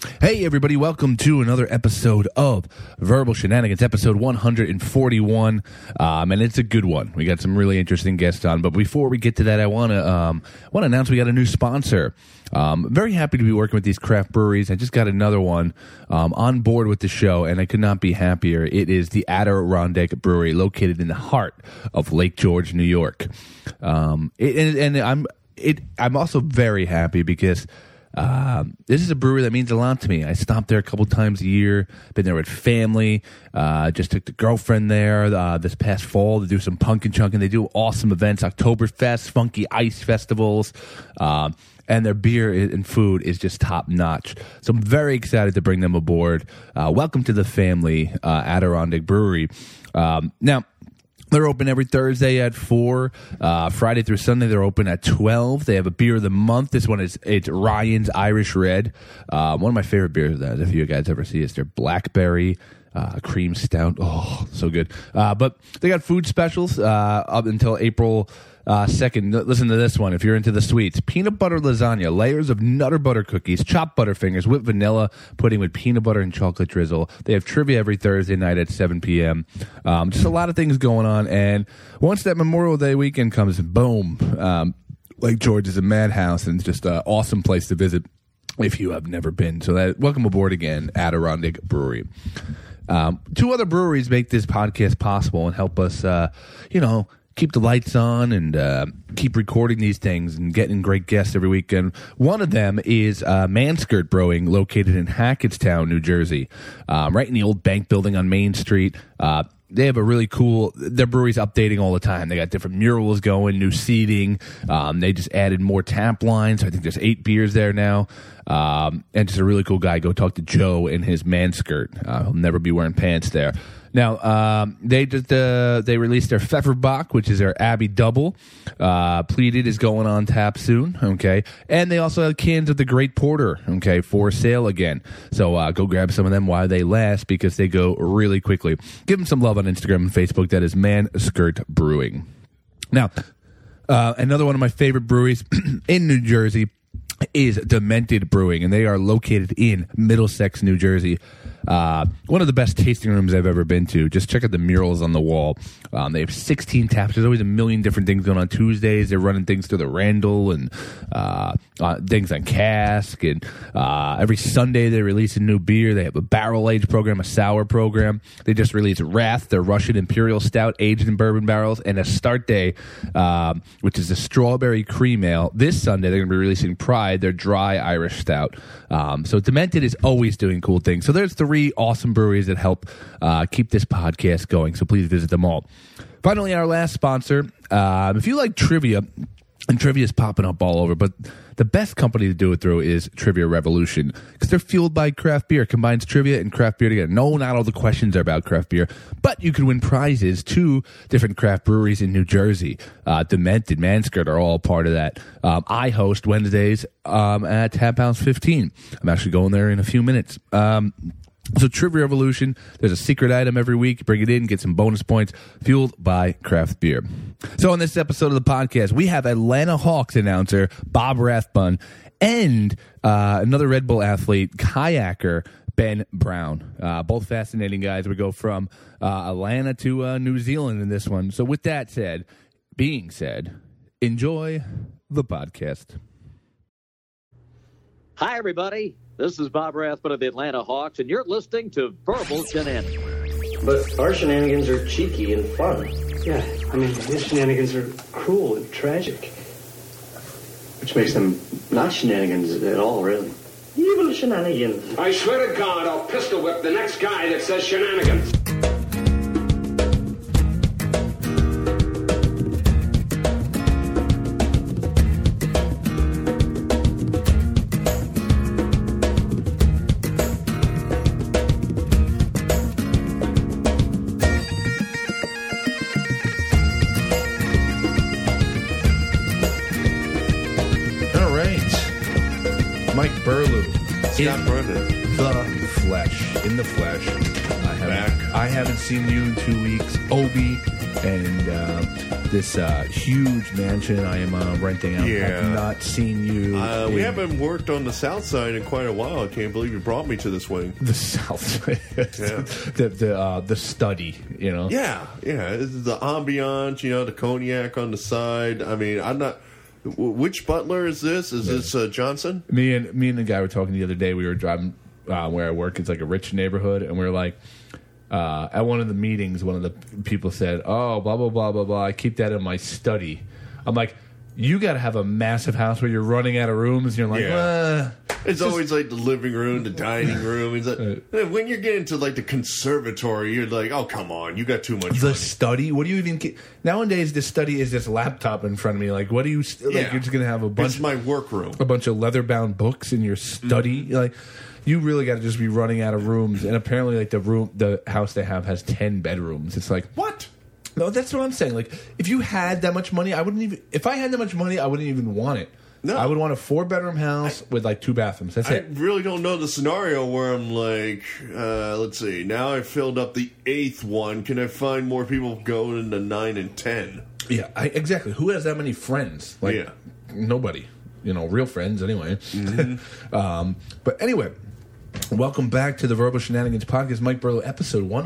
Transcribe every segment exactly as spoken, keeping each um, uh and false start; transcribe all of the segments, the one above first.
Hey, everybody, welcome to another episode of Verbal Shenanigans, episode one forty-one, um, and it's a good one. We got some really interesting guests on, but before we get to that, I want to um, want to announce we got a new sponsor. Um, I'm very happy to be working with these craft breweries. I just got another one um, on board with the show, and I could not be happier. It is the Adirondack Brewery, located in the heart of Lake George, New York. Um, it, and, and I'm it. I'm also very happy because Um, this is a brewery that means a lot to me. I stop there a couple times a year, been there with family, uh, just took the girlfriend there uh, this past fall to do some pumpkin chunking. They do awesome events, Oktoberfest, Funky Ice festivals, um, and their beer and food is just top notch. So I'm very excited to bring them aboard. Uh, welcome to the family, uh, Adirondack Brewery. Um, now, they're open every Thursday at four. Uh, Friday through Sunday, they're open at twelve. They have a beer of the month. This one is it's Ryan's Irish Red. Uh, one of my favorite beers, that if you guys ever see it, is their Blackberry uh, Cream Stout. Oh, so good. Uh, but they got food specials uh, up until April Uh, second, listen to this one. If you're into the sweets, peanut butter lasagna, layers of Nutter Butter cookies, chopped Butterfingers, whipped vanilla pudding with peanut butter and chocolate drizzle. They have trivia every Thursday night at seven p.m. Um, just a lot of things going on. And once that Memorial Day weekend comes, boom, um, Lake George is a madhouse, and it's just an awesome place to visit if you have never been. So that, welcome aboard again, Adirondack Brewery. Um, two other breweries make this podcast possible and help us, uh, you know, keep the lights on and uh, keep recording these things and getting great guests every weekend. One of them is uh, Manskirt Brewing, located in Hackettstown, New Jersey, um, right in the old bank building on Main Street. Uh, they have a really cool, their brewery's updating all the time. They got different murals going, new seating. Um, they just added more tap lines. I think there's eight beers there now. Um, and just a really cool guy. Go talk to Joe in his Manskirt. Uh, he'll never be wearing pants there. Now, um, they just uh, they released their Pfefferbock, which is their Abbey Double. Uh, Pleated is going on tap soon, okay? And they also have cans of the Great Porter, okay, for sale again. So uh, go grab some of them while they last because they go really quickly. Give them some love on Instagram and Facebook. That is Manskirt Brewing. Now, uh, another one of my favorite breweries in New Jersey is Demented Brewing, and they are located in Middlesex, New Jersey. Uh, one of the best tasting rooms I've ever been to. Just check out the murals on the wall. Um, they have sixteen taps. There's always a million different things going on Tuesdays. They're running things through the Randall and uh, uh, things on cask. And uh, every Sunday they release a new beer. They have a barrel age program, a sour program. They just released Wrath, their Russian Imperial Stout, aged in bourbon barrels, and a Start Day, um, which is a strawberry cream ale. This Sunday they're going to be releasing Pride, their dry Irish Stout. Um, so Demented is always doing cool things. So there's three awesome breweries that help uh, keep this podcast going. So please visit them all. Finally, our last sponsor. Uh, if you like trivia, and trivia is popping up all over, but the best company to do it through is Trivia Revolution because they're fueled by craft beer. Combines trivia and craft beer together. No, not all the questions are about craft beer, but you can win prizes to different craft breweries in New Jersey. Uh, Demented, Manskirt are all part of that. Um, I host Wednesdays um, at Tap House fifteen. I'm actually going there in a few minutes. Um, So Trivia Revolution, there's a secret item every week. Bring it in, get some bonus points, fueled by craft beer. So on this episode of the podcast, we have Atlanta Hawks announcer Bob Rathbun and uh, another Red Bull athlete, kayaker Ben Brown. Uh, both fascinating guys. We go from uh, Atlanta to uh, New Zealand in this one. So with that said, being said, enjoy the podcast. Hi, everybody. This is Bob Rathbun of the Atlanta Hawks, and you're listening to Verbal Shenanigans. But our shenanigans are cheeky and fun. Yeah, I mean, his shenanigans are cruel and tragic. Which makes them not shenanigans at all, really. Evil shenanigans. I swear to God, I'll pistol whip the next guy that says shenanigans. Mike Burlew, Scott in Brennan. the flesh. In the flesh. I haven't, Back. I haven't seen you in two weeks. Obi and uh, this uh, huge mansion I am uh, renting out. Yeah. Have not seen you. Uh, we in haven't worked on the south side in quite a while. I can't believe you brought me to this wing. the south. the the uh, the study. You know. Yeah, yeah. This is the ambiance, you know, the cognac on the side. I mean, I'm not. w- Which butler is this? Is this uh, Johnson? Me and me and the guy were talking the other day. We were driving uh, where I work. It's like a rich neighborhood, and we were like, uh, at one of the meetings, one of the people said, "Oh, blah blah blah blah blah. I keep that in my study." I'm like, you got to have a massive house where you're running out of rooms. And you're like, Yeah. uh, It's always like the living room, the dining room. It's like, when you're getting to like the conservatory, you're like, oh, come on, you got too much the money. study. What do you even get? Nowadays, the study is this laptop in front of me. Like, what do you? Like, Yeah. you're just gonna have a bunch It's my workroom. a bunch of leather bound books in your study. Mm-hmm. Like, you really got to just be running out of rooms. And apparently, like the room, the house they have has ten bedrooms. It's like, What? no, that's what I'm saying. Like, if you had that much money, I wouldn't even. If I had that much money, I wouldn't even want it. No. I would want a four bedroom house with like two bathrooms. That's I it. really don't know the scenario where I'm like, uh, let's see, now I filled up the eighth one. Can I find more people going into nine and ten? Yeah, I, exactly. Who has that many friends? Like, Yeah. nobody. You know, real friends anyway. um, but anyway, welcome back to the Verbal Shenanigans Podcast. Mike Burlow, episode one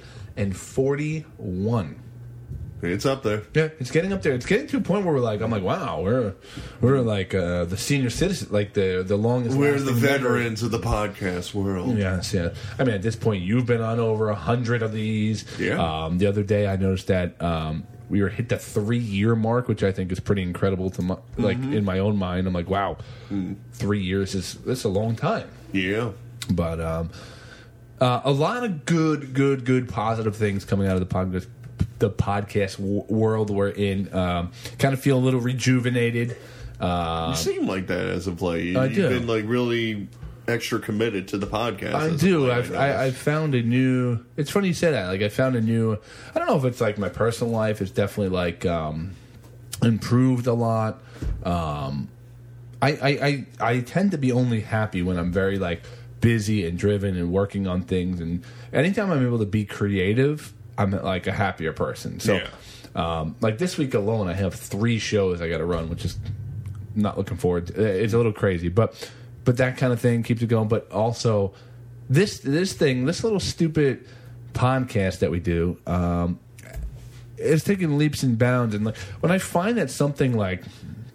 forty-one. It's up there. Yeah, it's getting up there. It's getting to a point where we're like, I'm like, wow, we're we're like uh, the senior citizen, like the the longest. We're the lasting member. veterans of the podcast world. Yes, yeah. I mean, at this point, you've been on over a hundred of these. Yeah. Um, the other day, I noticed that um, we were hit the three year mark, which I think is pretty incredible. To my, like in my own mind, I'm like, wow, three years is that's a long time. Yeah. But um, uh, a lot of good, good, good, positive things coming out of the podcast. The podcast w- world we're in, um, kind of feel a little rejuvenated. Uh, You seem like that as of late. You, I You've do. been like really extra committed to the podcast. I as of do. late, I've, I I, noticed. I've found a new. It's funny you say that. Like I found a new. I don't know if it's like my personal life. It's definitely like um, improved a lot. Um, I, I, I I tend to be only happy when I'm very like busy and driven and working on things. And anytime I'm able to be creative, I'm like a happier person. So, Yeah. um, like this week alone, I have three shows I got to run, which is not looking forward to. It's a little crazy, but but that kind of thing keeps it going. But also, this this thing, this little stupid podcast that we do, um, is taking leaps and bounds. And like, when I find that something like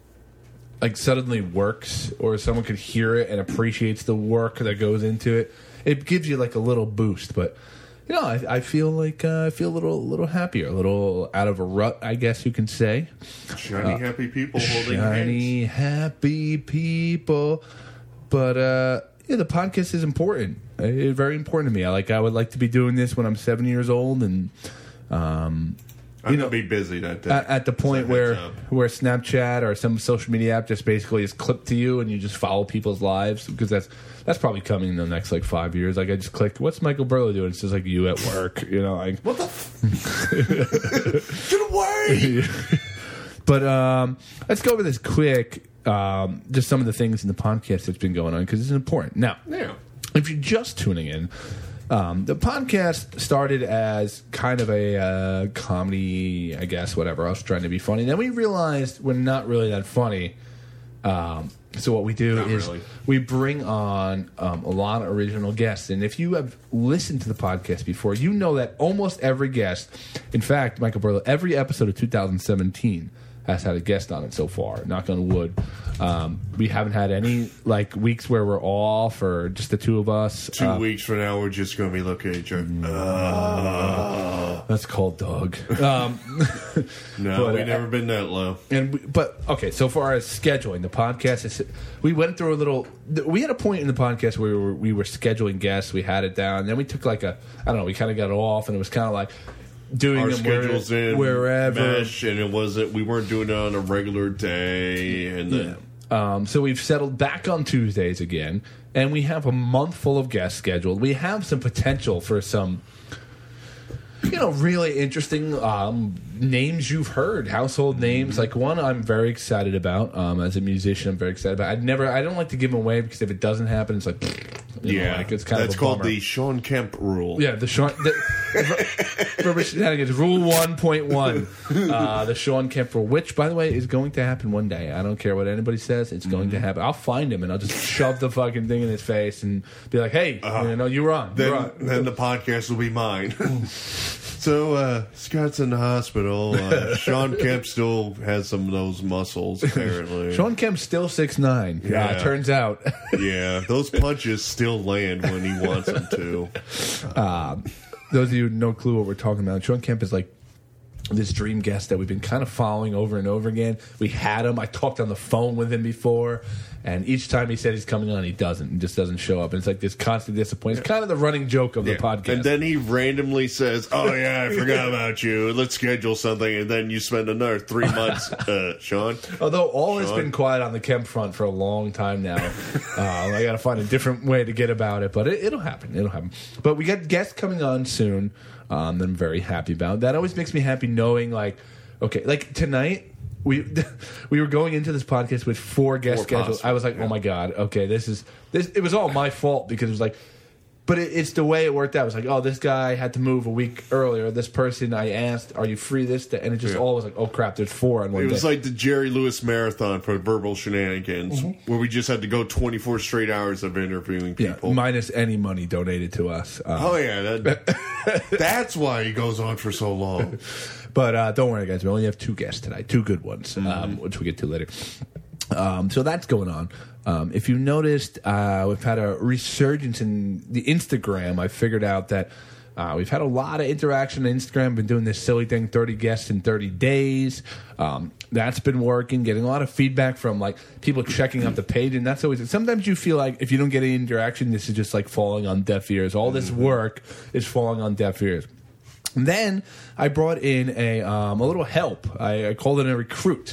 like suddenly works, or someone could hear it and appreciates the work that goes into it, it gives you like a little boost. But you know, I, I feel like uh, I feel a little little happier, a little out of a rut, I guess you can say. Shiny, happy people holding hands. Shiny, happy people. But uh, yeah, the podcast is important. It's very important to me. I like. I would like to be doing this when I'm seven years old, and um, I'm you gonna know, be busy that day. at, at the point So where heads up. where Snapchat or some social media app just basically is clipped to you, and you just follow people's lives, because that's that's probably coming in the next like five years. Like I just clicked, what's Michael Burlow doing? It's just like you at work, you know, like What the? F- Get away! But um, let's go over this quick. Um, just some of the things in the podcast that's been going on, because it's important. Now, Yeah. if you're just tuning in, um, the podcast started as kind of a uh, comedy, I guess, whatever. I was trying to be funny. Then we realized we're not really that funny. Um, so what we do Not is really. we bring on um, a lot of original guests. And if you have listened to the podcast before, you know that almost every guest, in fact, Michael Burlow, every episode of two thousand seventeen has had a guest on it so far. Knock on wood. Um, we haven't had any like weeks where we're off or just the two of us. Two Uh, weeks from now, we're just gonna be looking at each other. Mm. Uh, That's called Doug. Um, no, But, we've uh, never been that low. and we, but okay, so far as scheduling the podcast, is, we went through a little. We had a point in the podcast where we were, we were scheduling guests. We had it down. Then we took like a I don't know. We kind of got it off, and it was kind of like doing Our them where- schedules in wherever. mesh, and it wasn't. We weren't doing it on a regular day, and then Um, so we've settled back on Tuesdays again, and we have a month full of guests scheduled. We have some potential for some you know, really interesting um, names you've heard, household names. Like one I'm very excited about. Um, as a musician, I'm very excited about. I'd never, I don't like to give them away because if it doesn't happen, it's like, you yeah, know, like it's kind that's of a called bummer. the Sean Kemp rule. Yeah, the Sean. The, Verbal Shenanigans Rule one point one. Uh, the Sean Kemp rule, which, by the way, is going to happen one day. I don't care what anybody says; it's going mm-hmm. to happen. I'll find him and I'll just shove the fucking thing in his face and be like, "Hey, uh, you know, you're wrong." Then, you're wrong. then the podcast will be mine. So uh, Scott's in the hospital. Uh, Sean Kemp still has some of those muscles, apparently. Sean Kemp's still six nine. Yeah, uh, turns out. Yeah, those punches still land when he wants them to. Um, those of you who no clue what we're talking about, Sean Kemp is like this dream guest that we've been kind of following over and over again. We had him. I talked on the phone with him before, and each time he said he's coming on, he doesn't. He just doesn't show up. And it's like this constant disappointment. It's kind of the running joke of yeah. the podcast. And then he randomly says, "Oh yeah, I forgot about you. Let's schedule something." And then you spend another three months, uh, Sean. Although all Sean? has been quiet on the Kemp front for a long time now. uh, I got to find a different way to get about it, but it, it'll happen. It'll happen. But we got guests coming on soon. Um, that I'm very happy about. That always makes me happy knowing, like, okay, like tonight we we were going into this podcast with four guest four schedules. possible, I was like, yeah. oh my god, okay, this is this. It was all my fault because it was like, but it, it's the way it worked out. It was like, oh, this guy had to move a week earlier. This person I asked, are you free this day? And it just Yeah. all was like, oh crap, there's four on one It day. was like the Jerry Lewis Marathon for Verbal Shenanigans, Mm-hmm. where we just had to go twenty-four straight hours of interviewing yeah, people. minus any money donated to us. Um, Oh yeah, that, that's why he goes on for so long. But uh, don't worry, guys. We only have two guests tonight, two good ones, Mm-hmm. um, which we get to later. Um, so that's going on. Um, if you noticed, uh, we've had a resurgence in the Instagram. I figured out that uh, we've had a lot of interaction on Instagram. Been doing this silly thing, thirty guests in thirty days. Um, that's been working. Getting a lot of feedback from like people checking out the page, and that's always. Sometimes you feel like if you don't get any interaction, this is just like falling on deaf ears. All this work is falling on deaf ears. And then I brought in a um, a little help. I, I called it a recruit.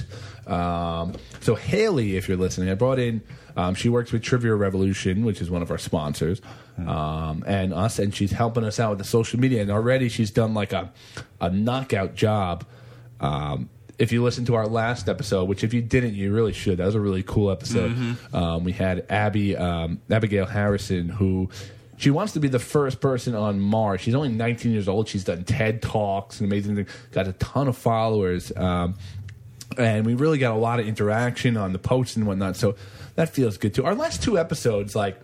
Um, so Haley, if you're listening, I brought in. Um, she works with Trivia Revolution, which is one of our sponsors, um, and us, and she's helping us out with the social media. And already she's done like a a knockout job. Um, if you listen to our last episode, which if you didn't, you really should. That was a really cool episode. Mm-hmm. Um, we had Abby um, Abigail Harrison, who. She wants to be the first person on Mars. She's only nineteen years old. She's done TED Talks and amazing things. Got a ton of followers. Um, and we really got a lot of interaction on the posts and whatnot. So that feels good, too. Our last two episodes, like,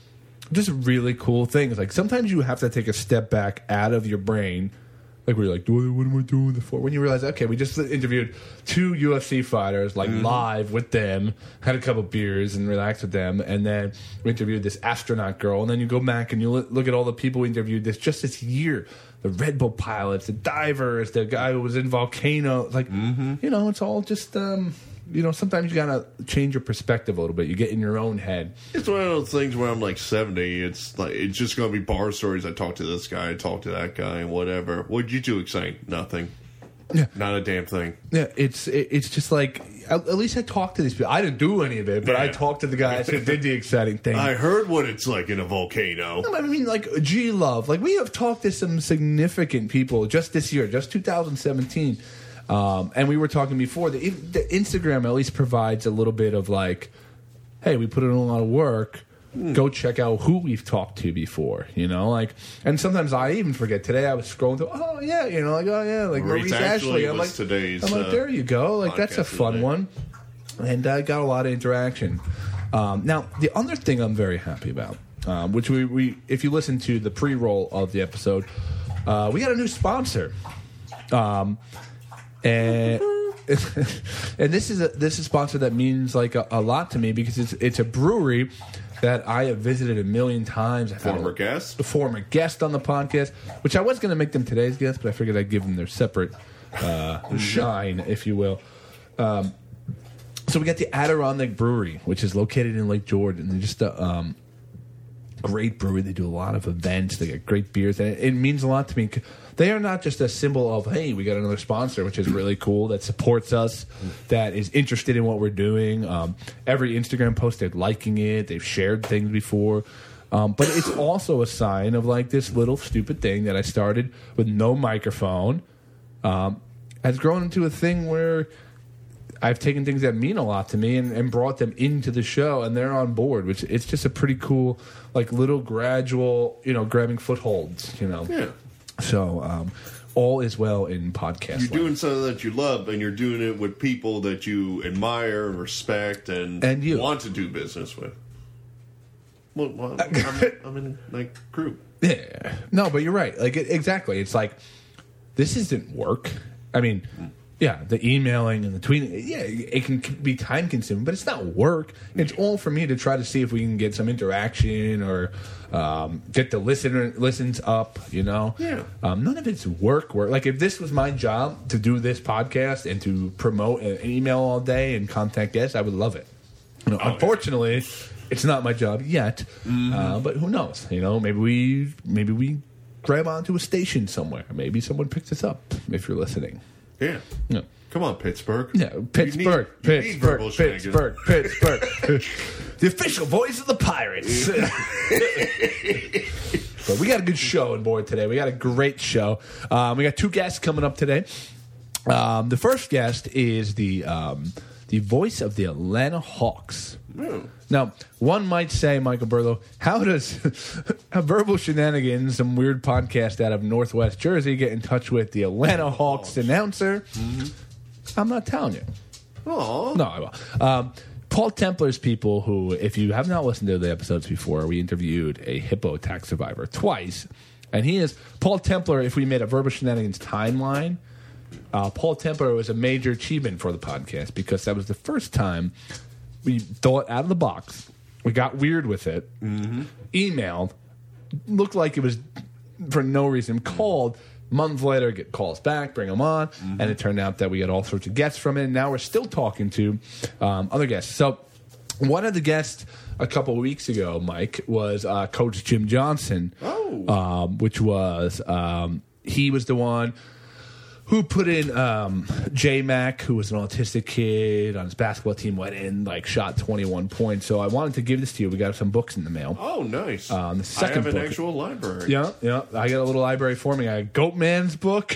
just really cool things. Like, sometimes you have to take a step back out of your brain. Like, we're like, what am I doing this for? When you realize, okay, we just interviewed two U F C fighters, like, mm-hmm. live with them, had a couple beers and relaxed with them, and then we interviewed this astronaut girl, and then you go back and you look at all the people we interviewed this just this year. The Red Bull pilots, the divers, the guy who was in Volcano. Like, mm-hmm. you know, it's all just... Um, you know, sometimes you gotta change your perspective a little bit. You get in your own head. It's one of those things where I'm like seventy. It's like it's just gonna be bar stories. I talk to this guy, I talk to that guy, and whatever. What'd you two exciting? Nothing. Yeah, not a damn thing. Yeah, it's it, it's just like at, at least I talked to these people. I didn't do any of it, but yeah. I talked to the guys who did the exciting thing. I heard what it's like in a volcano. I mean, like G Love. Like we have talked to some significant people just this year, just two thousand seventeen. Um, and we were talking before that the Instagram at least provides a little bit of like, hey, we put in a lot of work. Mm. Go check out who we've talked to before, you know, like, and sometimes I even forget. Today I was scrolling through, oh yeah, you know, like oh yeah, like Maurice Ashley. I'm like, today's, I'm like, there you go, like that's a fun one, and I got a lot of interaction. Um, now the other thing I'm very happy about, um, which we, we if you listen to the pre-roll of the episode, uh, we got a new sponsor. Um, And and this is a this is a sponsor that means like a, a lot to me because it's it's a brewery that I have visited a million times. I former guest, a former guest on the podcast, which I was going to make them today's guest, but I figured I'd give them their separate uh, shine, if you will. Um, so we got the Adirondack Brewery, which is located in Lake Jordan. They're just a um, great brewery. They do a lot of events. They got great beers, and it, it means a lot to me. They are not just a symbol of, hey, we got another sponsor, which is really cool, that supports us, that is interested in what we're doing. Um, every Instagram post, they're liking it. They've shared things before. Um, but it's also a sign of like this little stupid thing that I started with no microphone um, has grown into a thing where I've taken things that mean a lot to me and, and brought them into the show, and they're on board, which it's just a pretty cool, like, little gradual, you know, grabbing footholds, you know. Yeah. So, um, all is well in podcast. You're doing something that you love, and you're doing it with people that you admire and respect and, and you. want to do business with. Well, well I'm, I'm in, like, group. Yeah. No, but you're right. Like, it, exactly. It's like, this isn't work. I mean... Mm. Yeah, the emailing and the tweeting, yeah, it can be time-consuming, but it's not work. It's all for me to try to see if we can get some interaction or um, get the listener listens up, you know? Yeah. Um, none of it's work. Work. Like, if this was my job to do this podcast and to promote an email all day and contact guests, I would love it. You know, oh, unfortunately, yeah. It's not my job yet, mm-hmm. uh, but who knows? You know, maybe we maybe we grab onto a station somewhere. Maybe someone picks us up if you're listening. Yeah. Yeah. Come on, Pittsburgh. Yeah, Pittsburgh, you need, you Pittsburgh, Pittsburgh, Pittsburgh, Pittsburgh. The official voice of the Pirates. But we got a good show on board today. We got a great show. Um, we got two guests coming up today. Um, the first guest is the um, the voice of the Atlanta Hawks. Mm. Now, one might say, Michael Burlow, how does Verbal Shenanigans, some weird podcast out of Northwest Jersey, get in touch with the Atlanta Hawks announcer? Mm-hmm. I'm not telling you. Oh no, I will. Um, Paul Templar's people, who, if you have not listened to the episodes before, we interviewed a hippo attack survivor twice, and he is Paul Templar. If we made a Verbal Shenanigans timeline, uh, Paul Templar was a major achievement for the podcast because that was the first time we thought out of the box. We got weird with it. Mm-hmm. Emailed. Looked like it was for no reason. Called. Months later, get calls back, bring them on. Mm-hmm. And it turned out that we got all sorts of guests from it. And now we're still talking to um, other guests. So one of the guests a couple of weeks ago, Mike, was uh, Coach Jim Johnson. Oh. Um, which was, um, he was the one who put in um, J-Mac, who was an autistic kid on his basketball team, went in, like, shot twenty-one points. So I wanted to give this to you. We got some books in the mail. Oh, nice. Um, the second I have an book, actual library. Yeah, yeah. I got a little library for me. I got Goatman's book.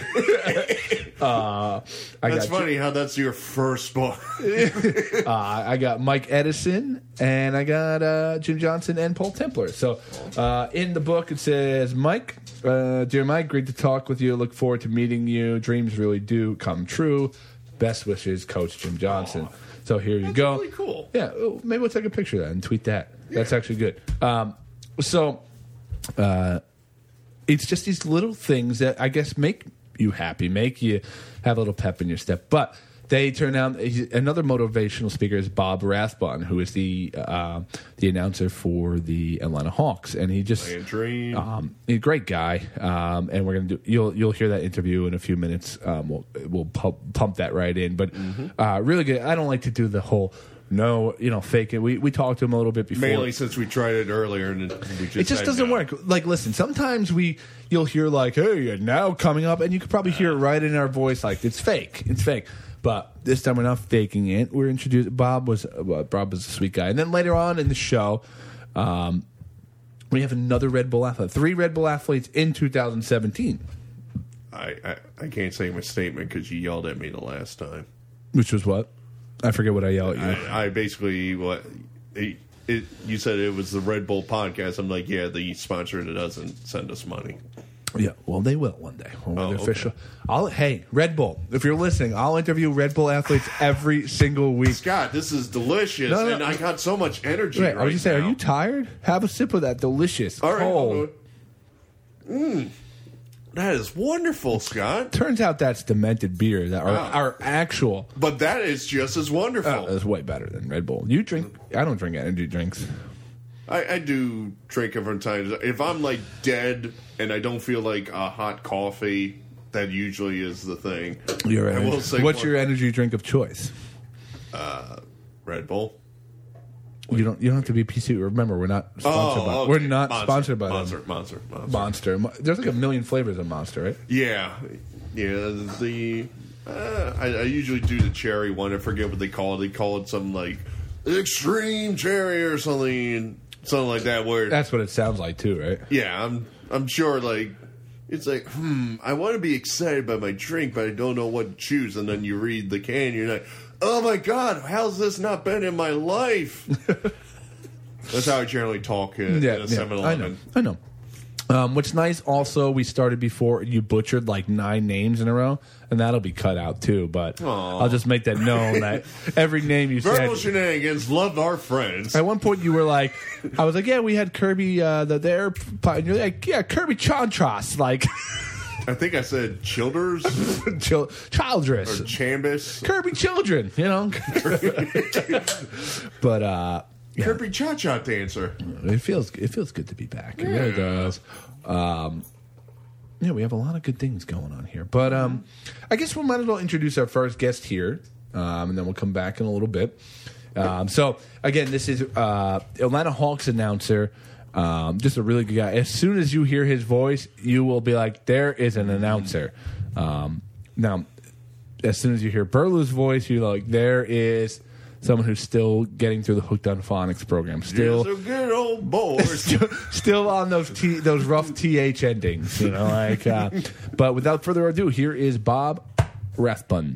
uh, I that's got funny how that's your first book. uh, I got Mike Edison, and I got uh, Jim Johnson and Paul Templar. So uh, in the book it says, Mike, uh, dear Mike, great to talk with you. Look forward to meeting you. Dreams really do come true. Best wishes, Coach Jim Johnson. Aww. So here you that's go. Really cool. Yeah, maybe we'll take a picture of that and tweet that. Yeah. That's actually good. Um, so uh, it's just these little things that I guess make you happy, make you have a little pep in your step. But they turn out another motivational speaker is Bob Rathbun, who is the uh, the announcer for the Atlanta Hawks, and he just dream. Um, he's a great guy. Um, and we're gonna do you'll you'll hear that interview in a few minutes. Um, we'll we'll pump, pump that right in, but mm-hmm. uh, really good. I don't like to do the whole. No, you know, fake it. We we talked to him a little bit before. Mainly since we tried it earlier, and we just it just doesn't no. work. Like, listen, sometimes we you'll hear like, "Hey, now coming up," and you could probably hear it right in our voice, like it's fake. It's fake. But this time we're not faking it. We're introduced. Bob was uh, Bob was a sweet guy, and then later on in the show, um, we have another Red Bull athlete, three Red Bull athletes in two thousand seventeen. I I, I can't say my statement because you yelled at me the last time. Which was what? I forget what I yelled at you. I, I basically what it, it, you said it was the Red Bull podcast. I'm like, yeah, the sponsor that doesn't send us money. Yeah, well, they will one day. When oh, they're okay. official. I'll, hey, Red Bull, if you're listening, I'll interview Red Bull athletes every single week. Scott, this is delicious, no, no, and I got so much energy. Wait, right I was just saying, now. are you tired? Have a sip of that delicious All cold. Right, Mmm. That is wonderful, Scott. Turns out that's demented beer that are, wow. are actual. But that is just as wonderful. Uh, that's way better than Red Bull. You drink? I don't drink energy drinks. I, I do drink it from time to time. If I'm like dead and I don't feel like a hot coffee, that usually is the thing. Your I will say what's one, your energy drink of choice? Uh, Red Bull. You don't. You don't have to be P C. Remember, we're not sponsored oh, by. Okay. We're not Monster, sponsored by Monster, them. Monster, Monster, Monster. There's like a million flavors of Monster, right? Yeah, yeah. The uh, I, I usually do the cherry one. I forget what they call it. They call it some like extreme cherry or something. something like that. Where That's what it sounds like too, right? yeah, I'm I'm sure like it's like hmm, I want to be excited by my drink, but I don't know what to choose. And then you read the can, you're like, oh my god, how's this not been in my life? That's how I generally talk at, Yeah, at a yeah, seven eleven. I know. I know. Um, what's nice also, we started before you butchered like nine names in a row, and that'll be cut out too. But Aw. I'll just make that known that every name you Verbal said. Shenanigans loved our friends. At one point, you were like, I was like, yeah, we had Kirby, uh, the, the air, and you're like, yeah, Kirby Chantras, like, I think I said Childers Chil- or Childress. Chambus. Kirby Children, you know? But, uh, yeah. Kirby Cha Cha Dancer. It feels it feels good to be back. It really does. Um, yeah, we have a lot of good things going on here. But um, I guess we might as well introduce our first guest here, um, and then we'll come back in a little bit. Um, so again, this is uh, Atlanta Hawks announcer. Um, just a really good guy. As soon as you hear his voice, you will be like, "There is an announcer." Um, now, as soon as you hear Burlow's voice, you're like, "There is." Someone who's still getting through the Hooked on Phonics program, still, You're so good old boy. still, still on those t, those rough T H endings, you know. Like, uh, but without further ado, here is Bob Rathbun.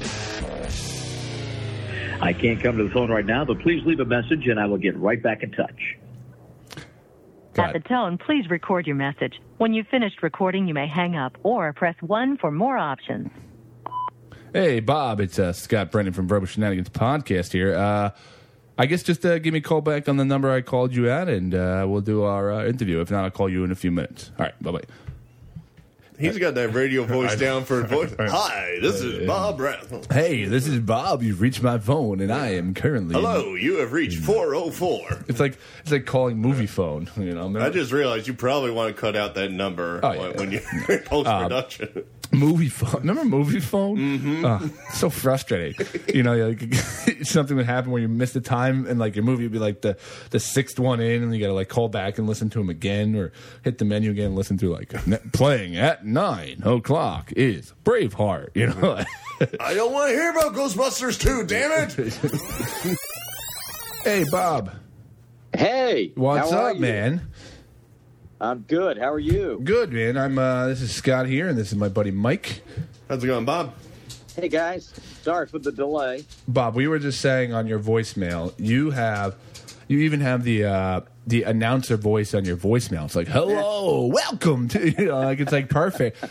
I can't come to the phone right now, but please leave a message and I will get right back in touch. Got At the it. tone, please record your message. When you've finished recording, you may hang up or press one for more options. Hey, Bob, it's uh, Scott Brennan from Verbal Shenanigans Podcast here. Uh, I guess just uh, give me a call back on the number I called you at, and uh, we'll do our uh, interview. If not, I'll call you in a few minutes. All right, bye-bye. He's got that radio voice down for a voice. Hi, this is Bob Rath. Hey, this is Bob. You've reached my phone, and I am currently... Hello, you have reached four oh four. It's like it's like calling movie phone, you know. I just realized you probably want to cut out that number Oh, yeah. when, when you're in post-production. Movie phone. Remember movie phone? Mm-hmm. Oh, so frustrating. You know, like, something would happen where you missed the time, and like your movie would be like the, the sixth one in, and you got to like call back and listen to them again, or hit the menu again and listen to like playing at nine o'clock is Braveheart. You know. I don't want to hear about Ghostbusters two. Damn it! Hey, Bob. Hey, What's how are up, you? man? I'm good. How are you? Good, man. I'm. Uh, this is Scott here, and this is my buddy Mike. How's it going, Bob? Hey, guys. Sorry for the delay. Bob, we were just saying on your voicemail, you have, you even have the uh, the announcer voice on your voicemail. It's like, hello, welcome to, you know, like it's like perfect.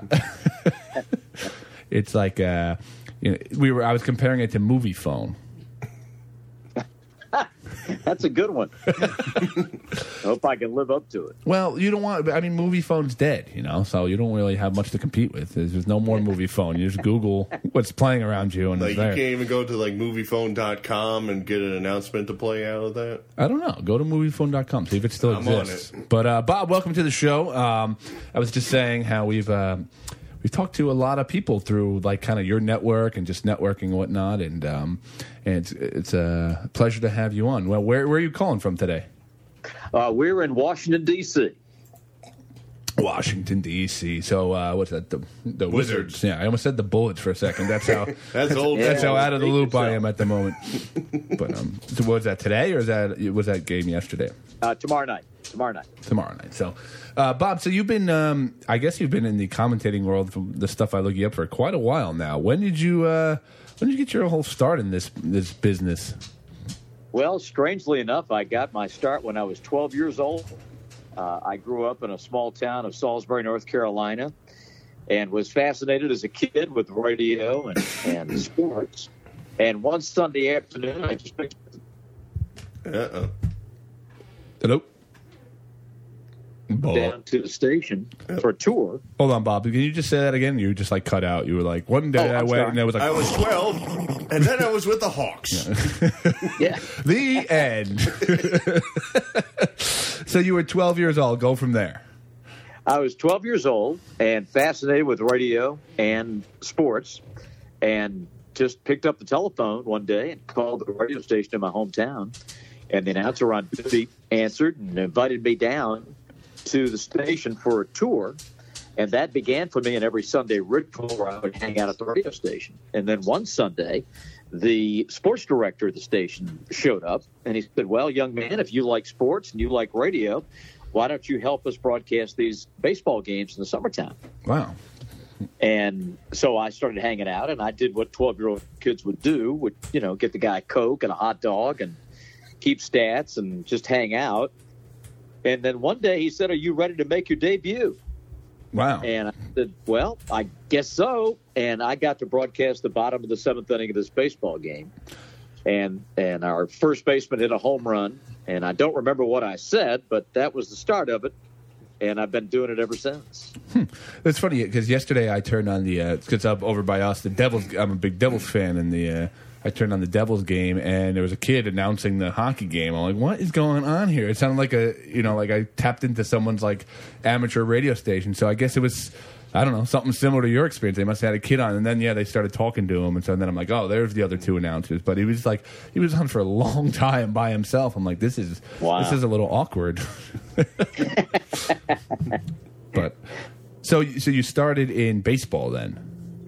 It's like, uh, you know, we were. I was comparing it to movie phone. That's a good one. Hope I can live up to it. Well, you don't want. I mean, movie phone's dead, you know, so you don't really have much to compete with. There's, there's no more movie phone. You just Google what's playing around you, and Like it's you there. can't even go to like movie phone dot com and get an announcement to play out of that. I don't know. Go to movie phone dot com, see if it still I'm on exists. But uh, Bob, welcome to the show. Um, I was just saying how we've uh, we've talked to a lot of people through like kind of your network and just networking and whatnot, and um, and it's, it's a pleasure to have you on. Well, where where are you calling from today? Uh, we're in Washington, D C Washington D C So uh, what's that? The the Wizards. Wizards. Yeah, I almost said the Bullets for a second. That's how That's old. that's how Yeah, out of the speak loop I yourself. am at the moment. But um, so was that today or is that was that game yesterday? uh, tomorrow night. Tomorrow night. Tomorrow night. So, uh, Bob, so you've been, um, I guess you've been in the commentating world from the stuff I look you up for quite a while now. When did you, uh, when did you get your whole start in this this business? Well, strangely enough, I got my start when I was twelve years old. Uh, I grew up in a small town of Salisbury, North Carolina, and was fascinated as a kid with radio and, and sports. And one Sunday afternoon, I just picked Uh-oh. Hello? Bob. down to the station for a tour. Hold on, Bob. Can you just say that again? You just like cut out. You were like, one day Oh, I I'm went sorry. and it was like, I was twelve, and then I was with the Hawks. Yeah. the end. So you were twelve years old. Go from there. I was twelve years old and fascinated with radio and sports, and just picked up the telephone one day and called the radio station in my hometown. And the announcer on duty answered and invited me down to the station for a tour. And that began for me an every Sunday ritual where I would hang out at the radio station. And then one Sunday, the sports director of the station showed up, and he said, well, young man, if you like sports and you like radio, why don't you help us broadcast these baseball games in the summertime? Wow. And so I started hanging out, and I did what twelve-year-old kids would do, would, you know, get the guy a Coke and a hot dog and keep stats and just hang out. And then one day he said, are you ready to make your debut? Wow. And I said, well, I guess so. And I got to broadcast the bottom of the seventh inning of this baseball game. And and our first baseman hit a home run. And I don't remember what I said, but that was the start of it. And I've been doing it ever since. Hmm. That's funny because yesterday I turned on the because uh, up over by us the Devils. I'm a big Devils fan, and the uh, I turned on the Devils game, and there was a kid announcing the hockey game. I'm like, what is going on here? It sounded like a you know like I tapped into someone's like amateur radio station. So I guess it was. I don't know, something similar to your experience. They must have had a kid on, and then, yeah, they started talking to him, and so then I'm like, oh, there's the other two announcers. But he was like, he was on for a long time by himself. I'm like, this is wow. this is a little awkward. But so so you started in baseball then?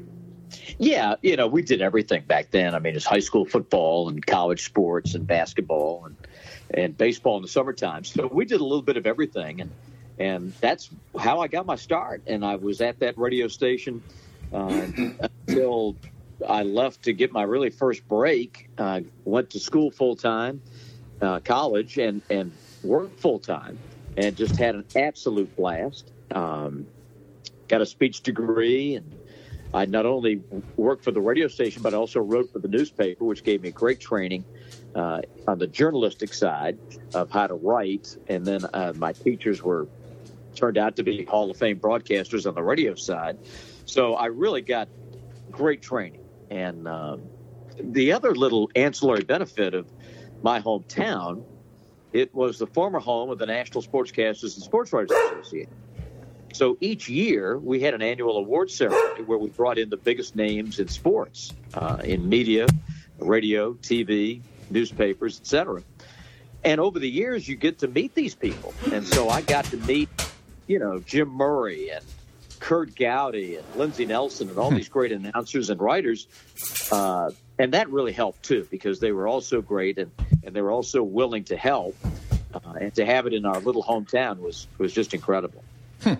Yeah, you know, we did everything back then. I mean, it's high school football and college sports and basketball and and baseball in the summertime. So we did a little bit of everything, and. And that's how I got my start. And I was at that radio station uh, until I left to get my really first break. Uh, went to school full-time, uh, college, and, and worked full-time, and just had an absolute blast. Um, got a speech degree, and I not only worked for the radio station, but I also wrote for the newspaper, which gave me great training uh, on the journalistic side of how to write. And then uh, my teachers were turned out to be Hall of Fame broadcasters on the radio side. So I really got great training. And um, the other little ancillary benefit of my hometown, it was the former home of the National Sportscasters and Sports Writers Association. So each year we had an annual award ceremony where we brought in the biggest names in sports, uh, in media, radio, T V, newspapers, et cetera. And over the years, you get to meet these people. And so I got to meet you know, Jim Murray and Kurt Gowdy and Lindsey Nelson and all these great announcers and writers. Uh, and that really helped, too, because they were all so great and, and they were all so willing to help. Uh, and to have it in our little hometown was, was just incredible. Hmm.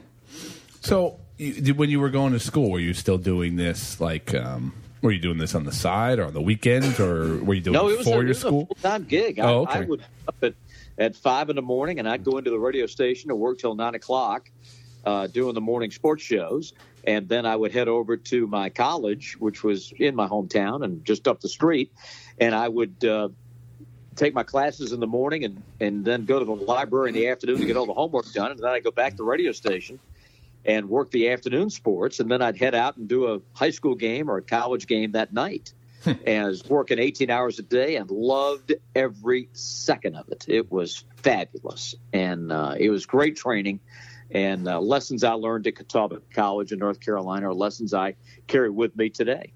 So you, when you were going to school, were you still doing this, like, um, were you doing this on the side or on the weekends, or were you doing no, it it was for a, your it was school? a full-time gig. I, oh, okay. I would up at at five in the morning, and I'd go into the radio station and work till nine o'clock uh, doing the morning sports shows. And then I would head over to my college, which was in my hometown and just up the street. And I would uh, take my classes in the morning and, and then go to the library in the afternoon to get all the homework done. And then I'd go back to the radio station and work the afternoon sports. And then I'd head out and do a high school game or a college game that night. And I was working eighteen hours a day and loved every second of it. It was fabulous. And uh, it was great training. And uh, lessons I learned at Catawba College in North Carolina are lessons I carry with me today.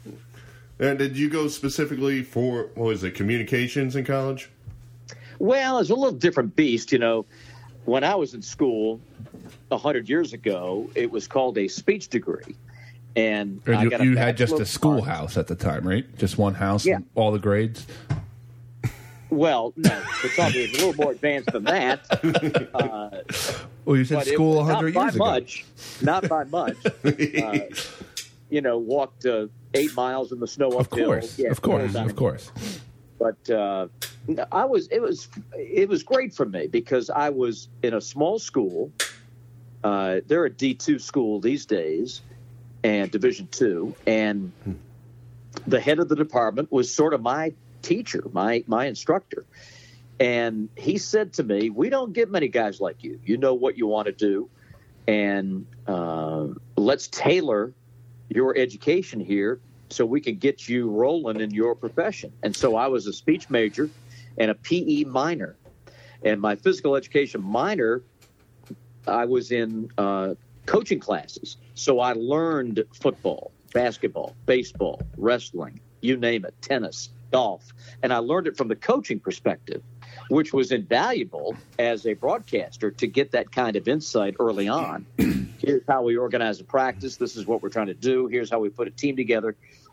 And did you go specifically for, what was it, communications in college? Well, it's a little different beast. You know, when I was in school one hundred years ago, it was called a speech degree. And you, I got a you had just a Bachelor of schoolhouse at the time, right? Just one house Yeah. and all the grades? Well, no, Catawba was a little more advanced than that. Uh, Well, you said but it school was one hundred not years by ago. much, not by much. Uh, you know, walked uh, eight miles in the snow Of uphill. course, Yeah, of course, the whole of course. But uh, I was, it was, it was great for me because I was in a small school. Uh, they're a D two school these days, and Division two, and the head of the department was sort of my teacher, my my instructor. And he said to me, we don't get many guys like you. You know what you want to do. And uh, let's tailor your education here so we can get you rolling in your profession. And so I was a speech major and a P E minor. And my physical education minor, I was in uh, coaching classes. So I learned football, basketball, baseball, wrestling, you name it, tennis, golf. And I learned it from the coaching perspective, which was invaluable as a broadcaster to get that kind of insight early on. Here's how we organize a practice. This is what we're trying to do. Here's how we put a team together.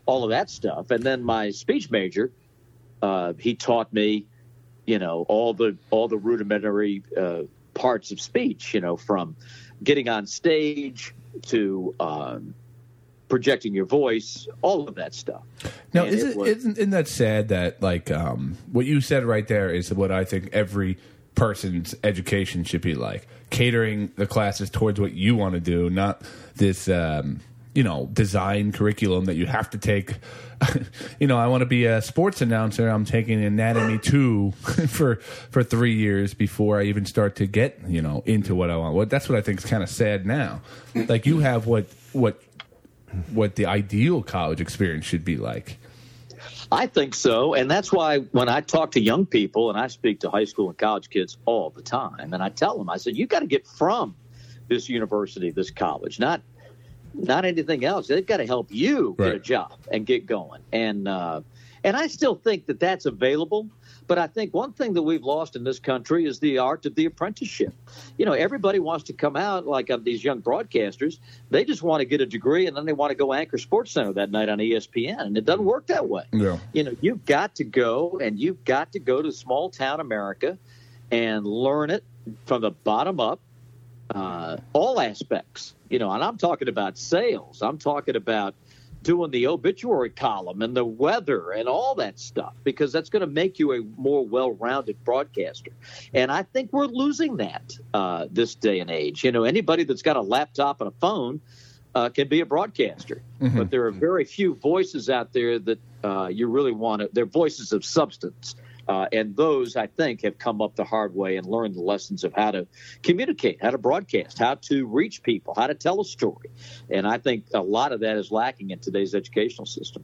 all of that stuff. And then my speech major, uh, he taught me, you know, all the all the rudimentary uh, parts of speech, you know, from getting on stage to um, projecting your voice, all of that stuff. Now, And is it it, was- isn't, isn't that sad that, like, um, what you said right there is what I think every person's education should be like? Catering the classes towards what you want to do, not this, um, you know, design curriculum that you have to take. You know, I want to be a sports announcer. I'm taking Anatomy two for for three years before I even start to get, you know, into what I want. Well, that's what I think is kind of sad now. Like, you have what what what the ideal college experience should be like. I think so, and that's why when I talk to young people, and I speak to high school and college kids all the time, and I tell them, I said, you got to get from this university, this college, not not anything else. They've got to help you get Right. a job and get going. And uh, and I still think that that's available, but I think one thing that we've lost in this country is the art of the apprenticeship. You know, everybody wants to come out like uh, these young broadcasters. They just want to get a degree, and then they want to go anchor Sports Center that night on E S P N, and it doesn't work that way. Yeah. You know, you've got to go, and you've got to go to small town America and learn it from the bottom up, uh, all aspects. You know, and I'm talking about sales. I'm talking about doing the obituary column and the weather and all that stuff, because that's going to make you a more well-rounded broadcaster. And I think we're losing that uh, this day and age. You know, anybody that's got a laptop and a phone uh, can be a broadcaster. Mm-hmm. But there are very few voices out there that uh, you really want to – they're voices of substance. Uh, and those, I think, have come up the hard way and learned the lessons of how to communicate, how to broadcast, how to reach people, how to tell a story. And I think a lot of that is lacking in today's educational system.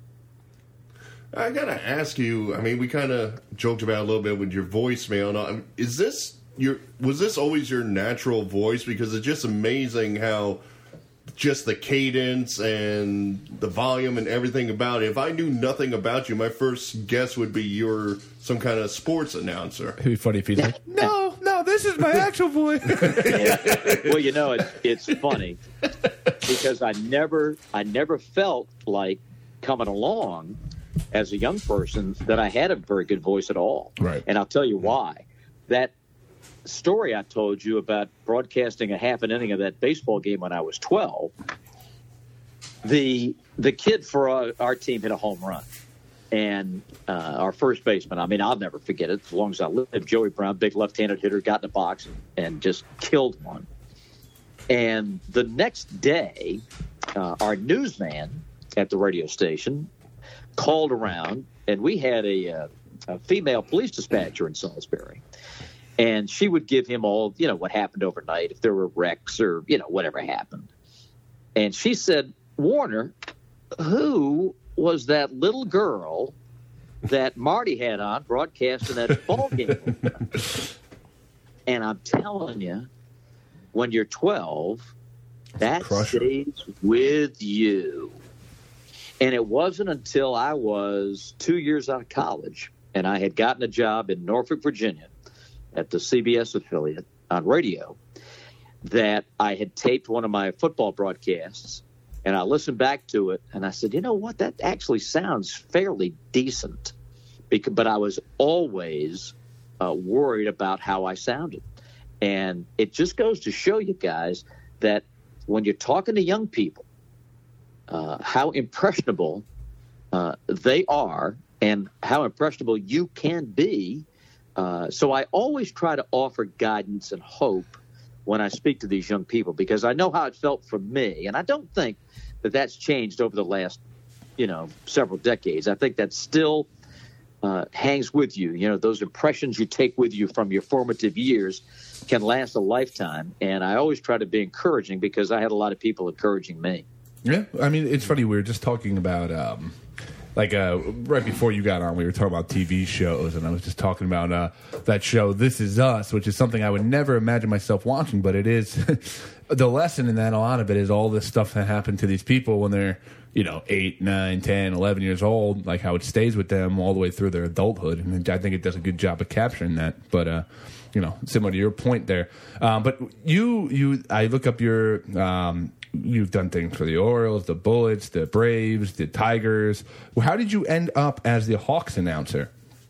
I gotta ask you. I mean, we kind of joked about it a little bit with your voicemail. Now, is this your? Was this always your natural voice? Because it's just amazing how just the cadence and the volume and everything about it. If I knew nothing about you, my first guess would be you're some kind of sports announcer. It'd be funny if he's like, no, no, this is my actual voice. Yeah. Well, you know, it, it's funny because I never, I never felt like coming along as a young person that I had a very good voice at all. Right. And I'll tell you why. That story I told you about broadcasting a half an inning of that baseball game when I was twelve, the the kid for our, our team hit a home run. And uh, our first baseman, I mean, I'll never forget it as long as I live. Joey Brown, big left-handed hitter, got in the box and just killed one. And the next day, uh, our newsman at the radio station called around, and we had a, uh, a female police dispatcher in Salisbury. And she would give him all, you know, what happened overnight, if there were wrecks or, you know, whatever happened. And she said, Warner, who was that little girl that Marty had on broadcasting that ball game? And I'm telling you, when you're twelve, that Crusher. stays with you. And it wasn't until I was two years out of college and I had gotten a job in Norfolk, Virginia at the C B S affiliate on radio that I had taped one of my football broadcasts. And I listened back to it, and I said, you know what, that actually sounds fairly decent. Because, but I was always uh, worried about how I sounded. And it just goes to show you guys that when you're talking to young people, uh, how impressionable uh, they are and how impressionable you can be. Uh, so I always try to offer guidance and hope when I speak to these young people, because I know how it felt for me. And I don't think that that's changed over the last, you know, several decades. I think that still uh, hangs with you. You know, those impressions you take with you from your formative years can last a lifetime. And I always try to be encouraging because I had a lot of people encouraging me. Yeah, I mean, it's funny. We were just talking about, um, like, uh, right before you got on, we were talking about T V shows, and I was just talking about uh, that show, This Is Us, which is something I would never imagine myself watching, but it is. The lesson in that, a lot of it, is all this stuff that happened to these people when they're, you know, eight, nine, ten, eleven years old, like how it stays with them all the way through their adulthood. And I think it does a good job of capturing that. But, uh, you know, similar to your point there. Um, but you, you, I look up your um, you've done things for the Orioles, the Bullets, the Braves, the Tigers. How did you end up as the Hawks announcer?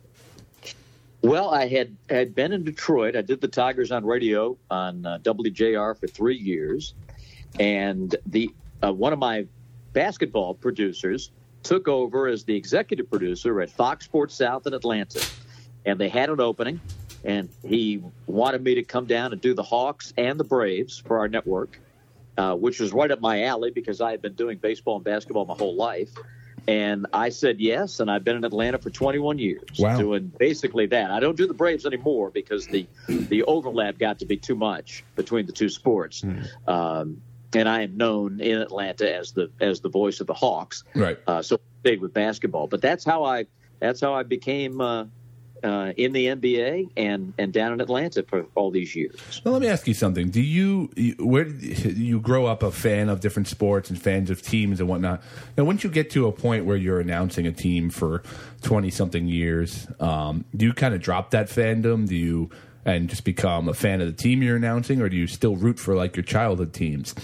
Well, I had had been in Detroit. I did the Tigers on radio on uh, W J R for three years, and the uh, one of my basketball producers took over as the executive producer at Fox Sports South in Atlanta, and they had an opening, and he wanted me to come down and do the Hawks and the Braves for our network, uh, which was right up my alley because I had been doing baseball and basketball my whole life. And I said yes, and I've been in Atlanta for twenty-one years, wow. doing basically that. I don't do the Braves anymore because the the overlap got to be too much between the two sports. Mm. Um, and I am known in Atlanta as the as the voice of the Hawks. Right. Uh, so I stayed with basketball, but that's how I that's how I became uh, uh, in the N B A and, and down in Atlanta for all these years. Well, let me ask you something. Do you, you where you grow up a fan of different sports and fans of teams and whatnot? Now, once you get to a point where you're announcing a team for twenty something years, um, do you kind of drop that fandom? Do you and just become a fan of the team you're announcing, or do you still root for like your childhood teams?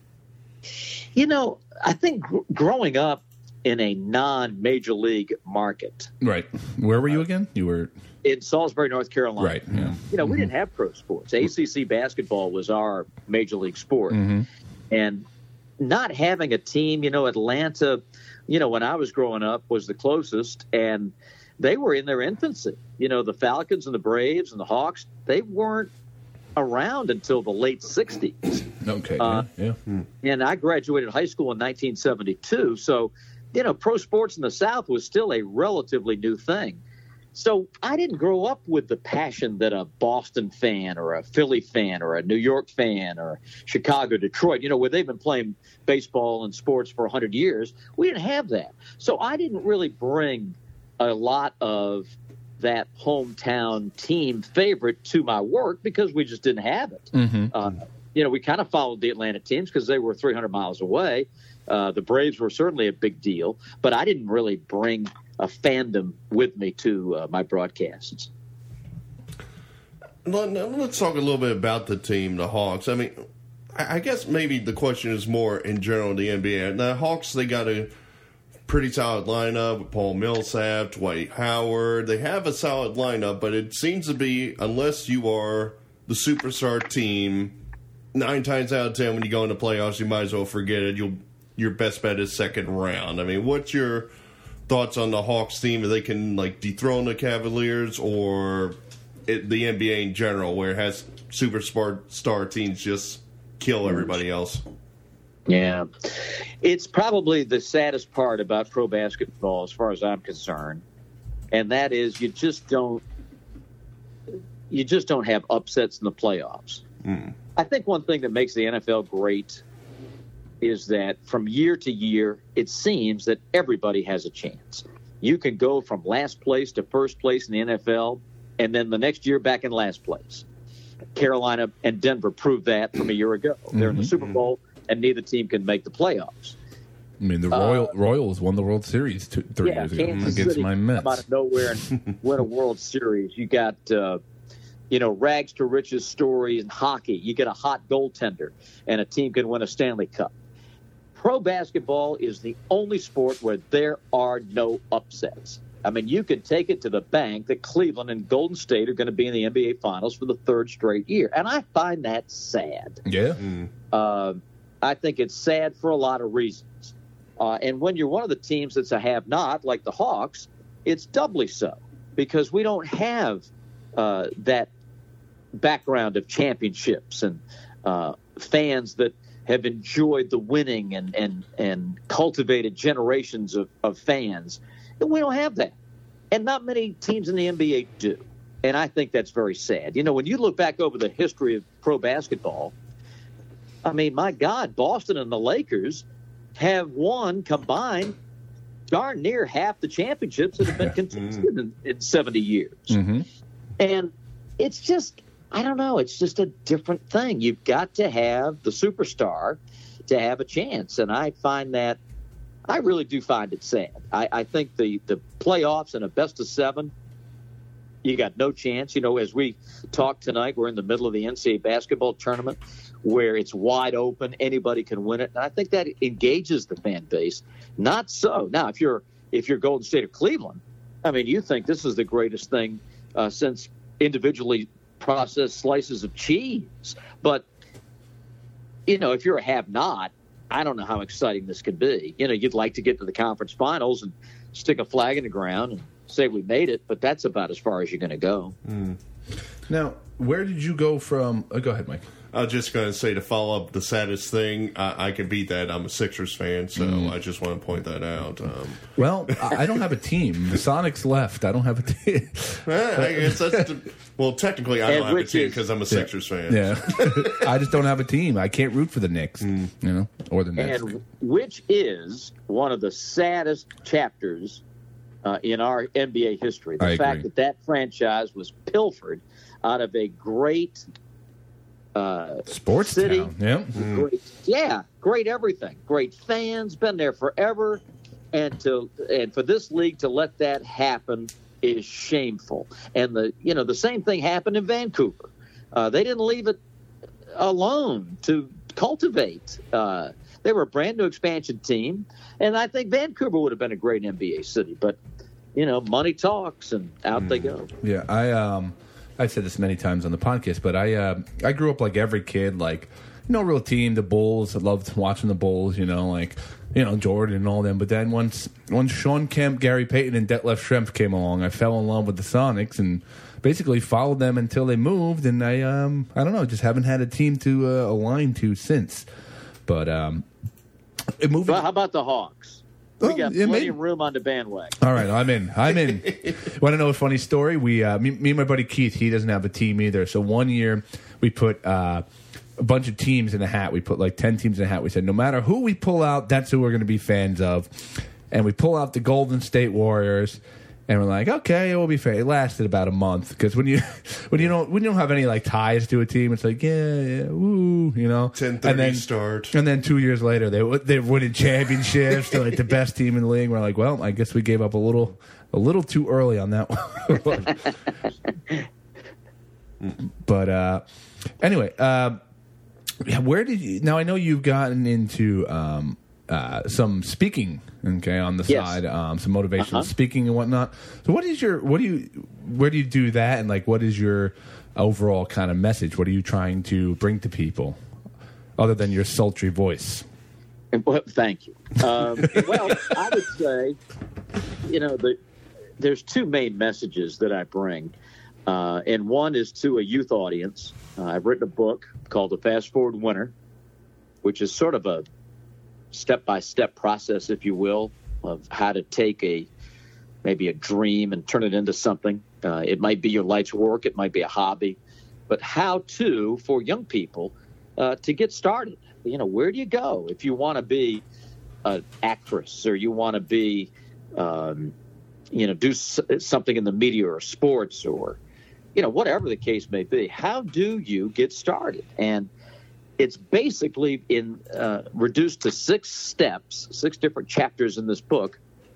You know, I think gr- growing up in a non-major league market. Right. Where were you again? You were in Salisbury, North Carolina. Right. Yeah. You know, we mm-hmm. didn't have pro sports. A C C basketball was our major league sport. Mm-hmm. And not having a team, you know, Atlanta, you know, when I was growing up was the closest, and they were in their infancy. You know, the Falcons and the Braves and the Hawks, they weren't around until the late sixties. Okay. Uh, yeah. yeah. And I graduated high school in nineteen seventy-two. So, you know, pro sports in the South was still a relatively new thing. So I didn't grow up with the passion that a Boston fan or a Philly fan or a New York fan or Chicago, Detroit, you know, where they've been playing baseball and sports for one hundred years. We didn't have that. So I didn't really bring a lot of that hometown team favorite to my work because we just didn't have it. Mm-hmm. Uh, you know, we kind of followed the Atlanta teams because they were three hundred miles away. Uh, the Braves were certainly a big deal, but I didn't really bring a fandom with me to uh, my broadcasts. Let's talk a little bit about the team, the Hawks. I mean, I guess maybe the question is more in general in the N B A. The Hawks, they got a pretty solid lineup with Paul Millsap, Dwight Howard. They have a solid lineup, but it seems to be, unless you are the superstar team, nine times out of ten when you go into playoffs, you might as well forget it. You'll your best bet is second round. I mean, what's your thoughts on the Hawks team? If they can like dethrone the Cavaliers or it, the N B A in general, where it has superstar star teams just kill everybody else? Yeah. It's probably the saddest part about pro basketball as far as I'm concerned, and that is you just don't you just don't have upsets in the playoffs. Mm. I think one thing that makes the N F L great is that from year to year, it seems that everybody has a chance. You can go from last place to first place in the N F L, and then the next year back in last place. Carolina and Denver proved that from a year ago. They're mm-hmm. in the Super Bowl, and neither team can make the playoffs. I mean, the Royal, uh, Royals won the World Series two, three yeah, years ago Kansas against City my Mets. Come out of nowhere and win a World Series. You got, uh, you know, rags to riches story in hockey. You get a hot goaltender, and a team can win a Stanley Cup. Pro basketball is the only sport where there are no upsets. I mean, you can take it to the bank that Cleveland and Golden State are going to be in the N B A Finals for the third straight year, and I find that sad. Yeah. Mm. Uh, I think it's sad for a lot of reasons. Uh, and when you're one of the teams that's a have-not, like the Hawks, it's doubly so because we don't have uh, that background of championships and uh, fans that have enjoyed the winning and, and, and cultivated generations of, of fans. And we don't have that. And not many teams in the N B A do. And I think that's very sad. You know, when you look back over the history of pro basketball, I mean, my God, Boston and the Lakers have won combined darn near half the championships that have been contested in, in seventy years. Mm-hmm. And it's just, I don't know, it's just a different thing. You've got to have the superstar to have a chance. And I find that, I really do find it sad. I, I think the, the playoffs and a best of seven, you got no chance. You know, as we talk tonight, we're in the middle of the N C double A basketball tournament where it's wide open. Anybody can win it. And I think that engages the fan base. Not so. Now, if you're if you're Golden State of Cleveland, I mean, you think this is the greatest thing uh, since individually processed slices of cheese. But, you know, if you're a have-not, I don't know how exciting this could be. You know, you'd like to get to the conference finals and stick a flag in the ground and say we made it, but that's about as far as you're going to go. Mm. Now, where did you go from? Oh, go ahead, Mike. I was just going to say, to follow up the saddest thing, I, I can beat that. I'm a Sixers fan, so mm. I just want to point that out. Um, well, I don't have a team. The Sonics left. I don't have a team. I guess that's the, well, technically, I don't have a team because I'm a Sixers yeah. fan. Yeah, I just don't have a team. I can't root for the Knicks, mm. you know, or the Knicks. And which is one of the saddest chapters uh, in our N B A history. The I fact agree. that that franchise was pilfered out of a great uh, sports city. town. Yeah. Mm. Great, yeah, great everything. Great fans, been there forever. And to and for this league to let that happen is shameful. And the you know the same thing happened in Vancouver. Uh, they didn't leave it alone to cultivate. Uh, they were a brand new expansion team, and I think Vancouver would have been a great N B A city. But you know, money talks, and out mm. they go. Yeah, I um, I've said this many times on the podcast, but I uh, I grew up like every kid, like no real team, the Bulls. I loved watching the Bulls. You know, like. You know, Jordan and all them. But then once once Sean Kemp, Gary Payton, and Detlef Schrempf came along, I fell in love with the Sonics and basically followed them until they moved. And I, um, I don't know, just haven't had a team to uh, align to since. But um, it moved. Well, how about the Hawks? We Oh, got yeah, plenty maybe. of room on the bandwagon. All right, I'm in. I'm in. Want to know a funny story? We, uh, me, me and my buddy Keith, he doesn't have a team either. So one year we put uh, a bunch of teams in a hat. We put like ten teams in a hat. We said, no matter who we pull out, that's who we're going to be fans of. And we pull out the Golden State Warriors, and we're like, okay, it will be fair. It lasted about a month because when you when you don't when you don't have any like ties to a team, it's like yeah, yeah, woo, you know. ten thirty and then, start, and then two years later, they they're winning championships. They're like the best team in the league. We're like, well, I guess we gave up a little a little too early on that one. But uh, anyway. Uh, Yeah, where did you? Now I know you've gotten into um, uh, some speaking, okay, on the Yes. side, um, some motivational Uh-huh. speaking and whatnot. So, what is your? What do you? Where do you do that? And like, what is your overall kind of message? What are you trying to bring to people, other than your sultry voice? Well, thank you. Um, well, I would say, you know, the, there's two main messages that I bring, uh, and one is to a youth audience. Uh, I've written a book called The Fast Forward Winner, which is sort of a step-by-step process, if you will, of how to take a maybe a dream and turn it into something. Uh, it might be your life's work. It might be a hobby. But how to, for young people, uh, to get started. You know, where do you go if you want to be an actress or you want to be, um, you know, do s- something in the media or sports or, you know, whatever the case may be. How do you get started? And it's basically in uh, reduced to six steps, six different chapters in this book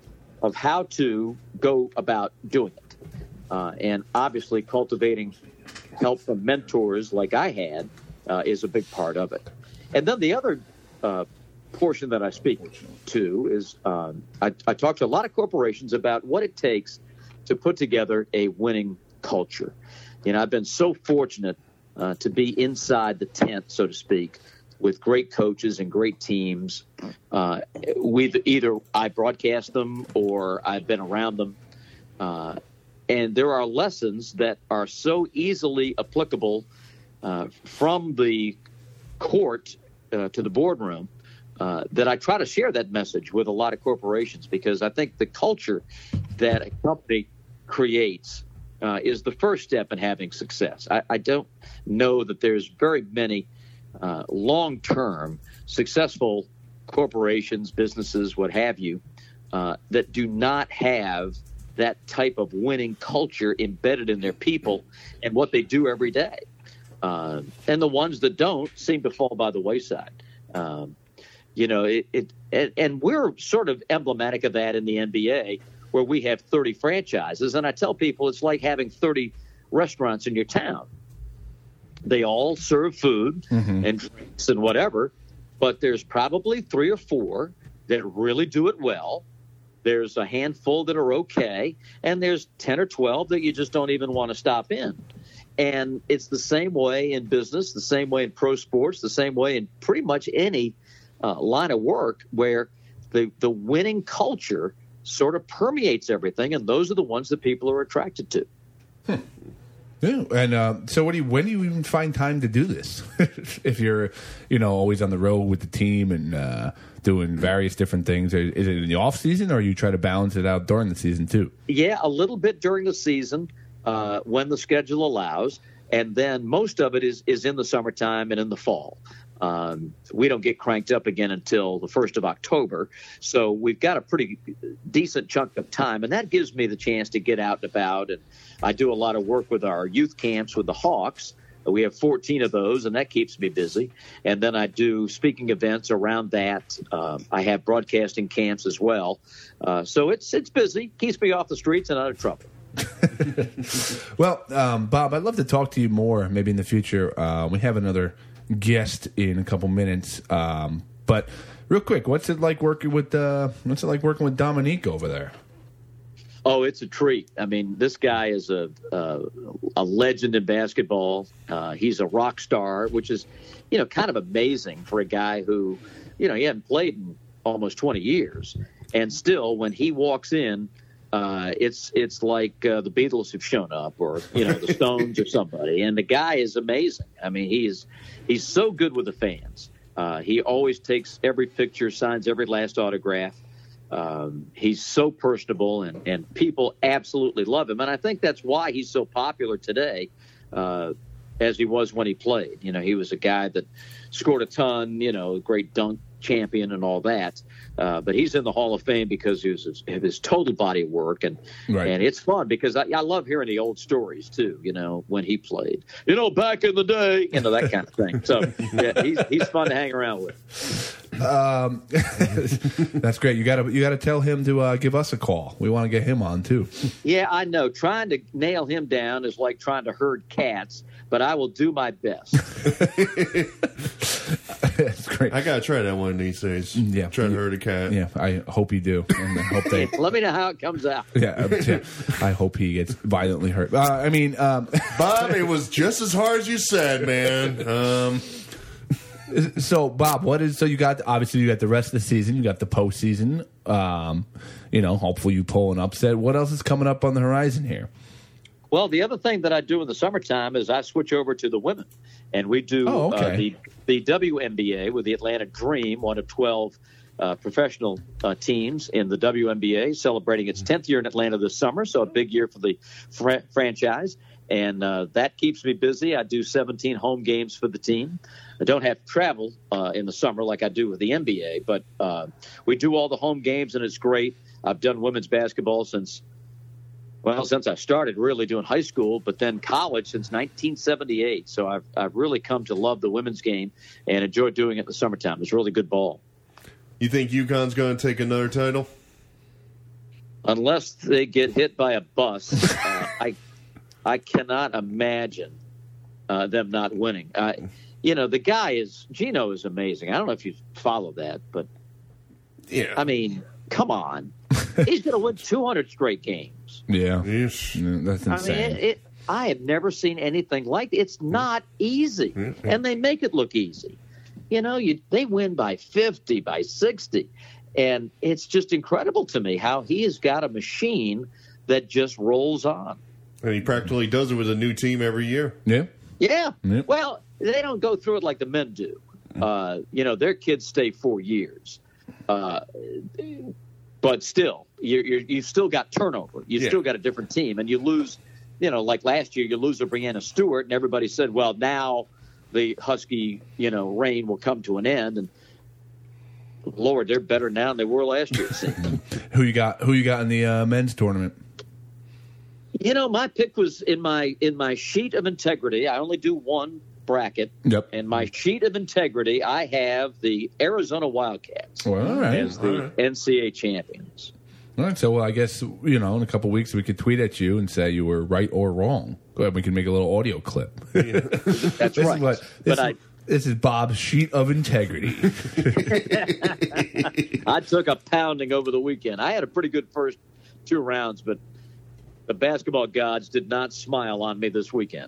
of how to go about doing it. Uh, and obviously cultivating help from mentors like I had uh, is a big part of it. And then the other uh, portion that I speak to is um, I, I talk to a lot of corporations about what it takes to put together a winning culture. You know, I've been so fortunate uh, to be inside the tent, so to speak, with great coaches and great teams. Uh, we've either I broadcast them or I've been around them. Uh, and there are lessons that are so easily applicable uh, from the court uh, to the boardroom uh, that I try to share that message with a lot of corporations, because I think the culture that a company creates uh, is the first step in having success. I, I don't know that there's very many uh, long-term successful corporations, businesses, what have you, uh, that do not have that type of winning culture embedded in their people and what they do every day. Uh, and the ones that don't seem to fall by the wayside. Um, you know, it, it and, and we're sort of emblematic of that in the N B A, where we have thirty franchises. And I tell people it's like having thirty restaurants in your town. They all serve food mm-hmm. and drinks and whatever, but there's probably three or four that really do it well. There's a handful that are okay, and there's ten or twelve that you just don't even want to stop in. And it's the same way in business, the same way in pro sports, the same way in pretty much any uh, line of work where the the winning culture sort of permeates everything, and those are the ones that people are attracted to. Hmm. Yeah, and uh, so what do you, when do you even find time to do this? If you're, you know, always on the road with the team and uh, doing various different things, is it in the off season, or you try to balance it out during the season too? Yeah, a little bit during the season uh, when the schedule allows, and then most of it is is in the summertime and in the fall. Um, we don't get cranked up again until the first of October, so we've got a pretty decent chunk of time, and that gives me the chance to get out and about. And I do a lot of work with our youth camps with the Hawks. We have fourteen of those, and that keeps me busy. And then I do speaking events around that. Uh, I have broadcasting camps as well. Uh, so it's it's busy, keeps me off the streets and out of trouble. Well, um, Bob, I'd love to talk to you more maybe in the future. Uh, we have another guest in a couple minutes, um, but real quick, what's it like working with uh, what's it like working with Dominique over there? Oh, it's a treat. I mean, this guy is a uh, a legend in basketball. Uh, he's a rock star, which is, you know, kind of amazing for a guy who, you know, he hadn't played in almost twenty years, and still, when he walks in, uh, it's it's like uh, the Beatles have shown up, or you know, the Stones or somebody. And the guy is amazing. I mean, he's he's so good with the fans. Uh, he always takes every picture, signs every last autograph. Um, he's so personable, and, and people absolutely love him. And I think that's why he's so popular today, uh, as he was when he played. You know, he was a guy that scored a ton, you know, great dunk champion and all that. Uh, but he's in the Hall of Fame because he was his, his total body of work. And, right. and it's fun because I, I love hearing the old stories, too, you know, when he played. You know, back in the day, you know, that kind of thing. So, yeah, he's, he's fun to hang around with. Um, that's great. You got to you got to tell him to uh, give us a call. We want to get him on too. Yeah, I know. Trying to nail him down is like trying to herd cats, but I will do my best. That's great. I gotta try that one of these days. Yeah, try to herd a cat. Yeah, I hope you do, and I hope they. Let me know how it comes out. Yeah, I hope he gets violently hurt. Uh, I mean, um, Bob, it was just as hard as you said, man. Um, So, Bob, what is so you got? Obviously, you got the rest of the season. You got the postseason. Um, you know, hopefully, you pull an upset. What else is coming up on the horizon here? Well, the other thing that I do in the summertime is I switch over to the women, and we do oh, okay. uh, the the W N B A with the Atlanta Dream, one of twelve uh, professional uh, teams in the W N B A, celebrating its tenth year in Atlanta this summer. So a big year for the fr- franchise. And uh, that keeps me busy. I do seventeen home games for the team. I don't have to travel uh, in the summer like I do with the N B A, but uh, we do all the home games, and it's great. I've done women's basketball since, well, since I started really doing high school, but then college since nineteen seventy-eight. So I've, I've really come to love the women's game and enjoy doing it in the summertime. It's really good ball. You think UConn's going to take another title? Unless they get hit by a bus, uh, I I cannot imagine uh, them not winning. Uh, you know, the guy is, Gino is amazing. I don't know if you follow that, but, yeah. I mean, come on. He's going to win two hundred straight games. Yeah. Yes. Yeah, that's insane. I mean, it, it, I have never seen anything like it. It's not easy, Mm-hmm. and they make it look easy. You know, you they win by fifty, by sixty, and it's just incredible to me how he has got a machine that just rolls on. And he practically does it with a new team every year. Yeah. Yeah. Yep. Well, they don't go through it like the men do. Uh, you know, their kids stay four years. Uh, but still, you're, you're, you've still got turnover. You've Yeah. still got a different team. And you lose, you know, like last year, you lose a Brianna Stewart, and everybody said, well, now the Husky, you know, reign will come to an end. And, Lord, they're better now than they were last year. Who you got? Who you got in the uh, men's tournament? You know, my pick was in my in my sheet of integrity. I only do one bracket. Yep. In my sheet of integrity, I have the Arizona Wildcats Well, all right. as the All right. N C A A champions. All right, so well, I guess, you know, in a couple weeks we could tweet at you and say you were right or wrong. Go ahead, we can make a little audio clip. That's this right. Is what, this, but is, I, this is Bob's sheet of integrity. I took a pounding over the weekend. I had a pretty good first two rounds, but the basketball gods did not smile on me this weekend.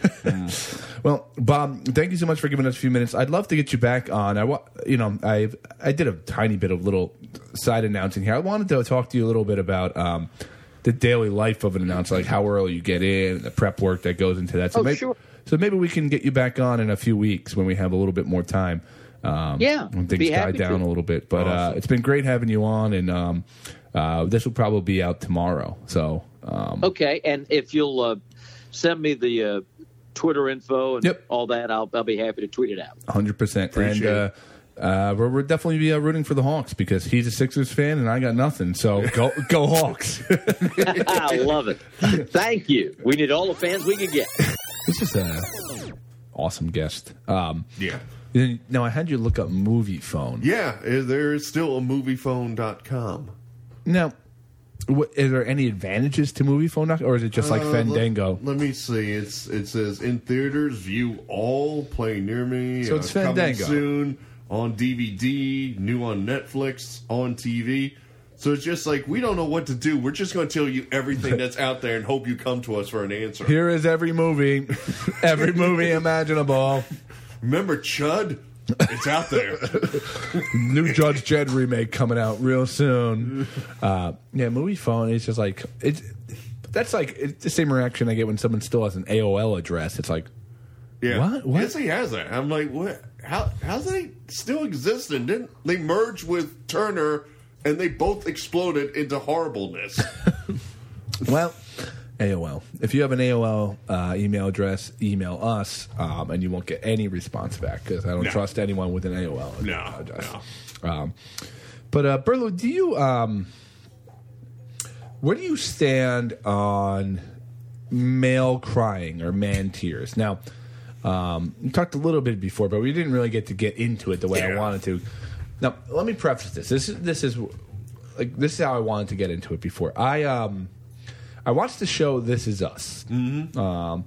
Well, Bob, thank you so much for giving us a few minutes. I'd love to get you back on. I, wa- you know, I I did a tiny bit of little side announcing here. I wanted to talk to you a little bit about um, the daily life of an announcer, like how early you get in, the prep work that goes into that. So Oh, maybe, sure. So maybe we can get you back on in a few weeks when we have a little bit more time. Um, Yeah, when things be die happy down to. a little bit. But uh, Awesome. it's been great having you on, and um, uh, this will probably be out tomorrow. So um, Okay, and if you'll uh, send me the uh, Twitter info and Yep. all that, I'll, I'll be happy to tweet it out. one hundred percent. And Appreciate uh, uh, we're, we're definitely uh, rooting for the Hawks because he's a Sixers fan and I got nothing. So go go Hawks. I love it. Thank you. We need all the fans we can get. This is a awesome guest. Um, Yeah. now, I had you look up Movie Phone. Yeah, eh, there's still a movie phone dot com. Now, what, is there any advantages to Movie Phone, or is it just like Uh, Fandango? Let, let me see. It's It says, in theaters, view all, play near me. So it's uh, coming Fandango. soon, on D V D, new on Netflix, on T V. So it's just like, we don't know what to do. We're just going to tell you everything that's out there and hope you come to us for an answer. Here is every movie, every movie imaginable. Remember Chud? It's out there. New Judge Dredd remake coming out real soon. Uh, yeah, Movie Phone is just like it's. That's like it's the same reaction I get when someone still has an A O L address. It's like, Yeah. What? What? Yes, he has that. I'm like, what? How? How's they still existing? Didn't they merge with Turner and they both exploded into horribleness? well, A O L. If you have an A O L uh, email address, email us, um, and you won't get any response back because I don't No. trust anyone with an A O L No, address. Um, but uh, Berlo, do you? Um, where do you stand on male crying or man tears? Now, um, we talked a little bit before, but we didn't really get to get into it the way I Yeah. wanted to. Now, let me preface this. This is this is like this is how I wanted to get into it before. I um. I watched the show This Is Us. Mm-hmm. Um,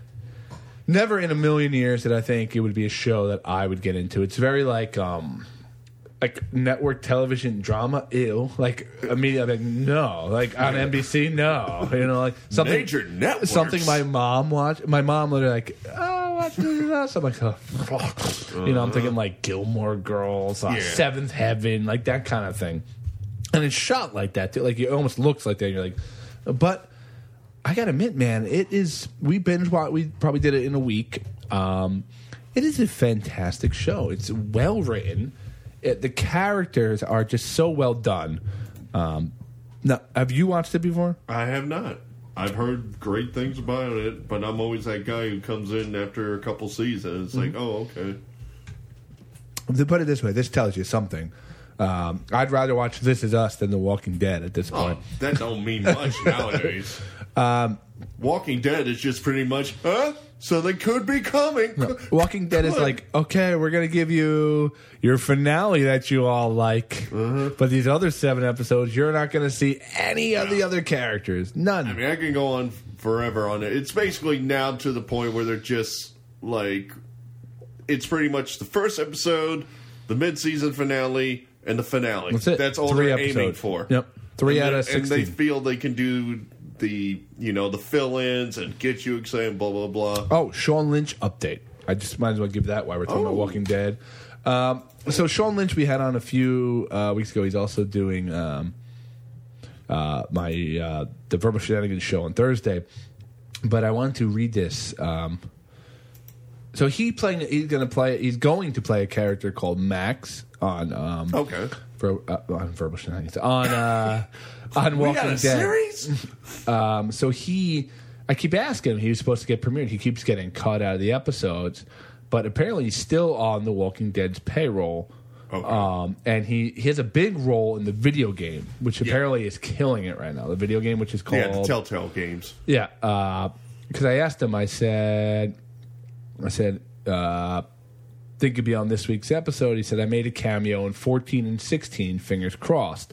never in a million years did I think it would be a show that I would get into. It's very like um, like network television drama. Ew. Like immediately, like no. Like on N B C, no. You know, like something Major networks. Something my mom watched. My mom literally like, oh, watch This Is Us. I'm like, oh. You know, I'm thinking like Gilmore Girls, uh, Yeah. Seventh Heaven, like that kind of thing. And it's shot like that too. Like it almost looks like that. And you're like. But I gotta admit, man, it is. We binge watch. We probably did it in a week. Um, it is a fantastic show. It's well written. It, the characters are just so well done. Um, now, have you watched it before? I have not. I've heard great things about it, but I'm always that guy who comes in after a couple seasons. It's like, oh, okay. To put it this way, this tells you something. Um, I'd rather watch This Is Us than The Walking Dead at this point. Oh, that don't mean much nowadays. Um, Walking Dead is just pretty much, huh? So they could be coming. No, Walking Dead is Good. like, okay, we're going to give you your finale that you all like, Uh-huh. but these other seven episodes, you're not going to see any of the other characters. None. I mean, I can go on forever on it. It's basically now to the point where they're just like, it's pretty much the first episode, the mid-season finale, and the finale. That's it. That's all Three they're episodes. aiming for. Yep. Three and out they, of And they sixteen. feel they can do the, you know, the fill-ins and get you excited, blah, blah, blah. Oh, Sean Lynch update. I just might as well give that while we're talking Oh. about Walking Dead. Um, so Sean Lynch we had on a few uh, weeks ago. He's also doing um, uh, my uh, the Verbal Shenanigans show on Thursday. But I wanted to read this. Um, so he playing. He's going to play. He's going to play a character called Max on. Um, Okay. Ver, uh, on Verbal Shenanigans on uh, on We Walking got a Dead. series? Um, so he, I keep asking him. He was supposed to get premiered. He keeps getting cut out of the episodes, but apparently he's still on The Walking Dead's payroll. Okay. Um, and he, he has a big role in the video game, which apparently is killing it right now. The video game, which is called Yeah, the Telltale games. yeah. Because I asked him, I said, I said, uh, think you'd be on this week's episode. He said, I made a cameo in fourteen and sixteen, fingers crossed.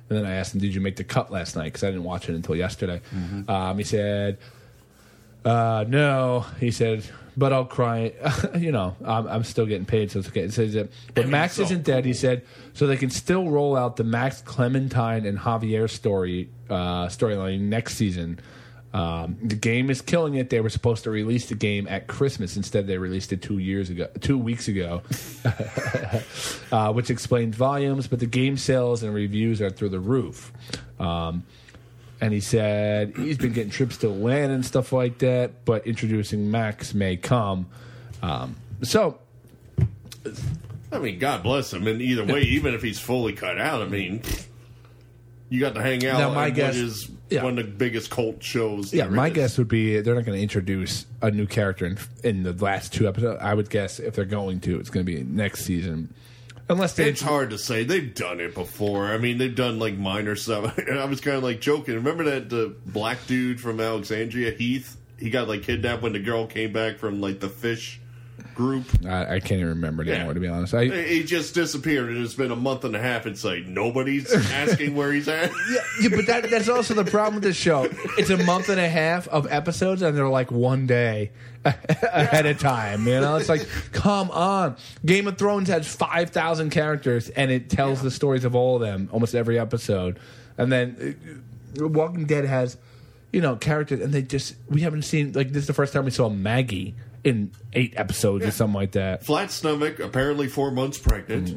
And then I asked him, did you make the cut last night? Because I didn't watch it until yesterday. Mm-hmm. Um, he said, uh, no. He said, but I'll cry. you know, I'm, I'm still getting paid, so it's okay. It says that, but Max isn't dead, he said, so they can still roll out the Max, Clementine, and Javier story uh, storyline next season. Um, the game is killing it. They were supposed to release the game at Christmas. Instead, they released it two years ago, two weeks ago, uh, which explains volumes. But the game sales and reviews are through the roof. Um, and he said he's been getting trips to Atlanta and stuff like that. But introducing Max may come. Um, so, I mean, God bless him. And either way, even if he's fully cut out, I mean, you got to hang out. Now, my at guess, what is yeah. one of the biggest cult shows. Yeah, my is. guess would be they're not going to introduce a new character in, in the last two episodes. I would guess if they're going to, it's going to be next season. Unless they It's hard to say. They've done it before. I mean, they've done like minor stuff. And I was kind of like joking. Remember that the black dude from Alexandria, Heath? He got like kidnapped when the girl came back from like the fish group. I, I can't even remember anymore, Yeah. to be honest. I, He just disappeared, and it's been a month and a half. It's like nobody's asking where he's at. yeah, yeah, but that, that's also the problem with this show. It's a month and a half of episodes, and they're like one day ahead of time. You know, it's like, come on. Game of Thrones has five thousand characters, and it tells yeah. the stories of all of them almost every episode. And then uh, Walking Dead has, you know, characters, and they just, we haven't seen, like, this is the first time we saw Maggie in eight episodes yeah. or something like that. Flat stomach, apparently four months pregnant.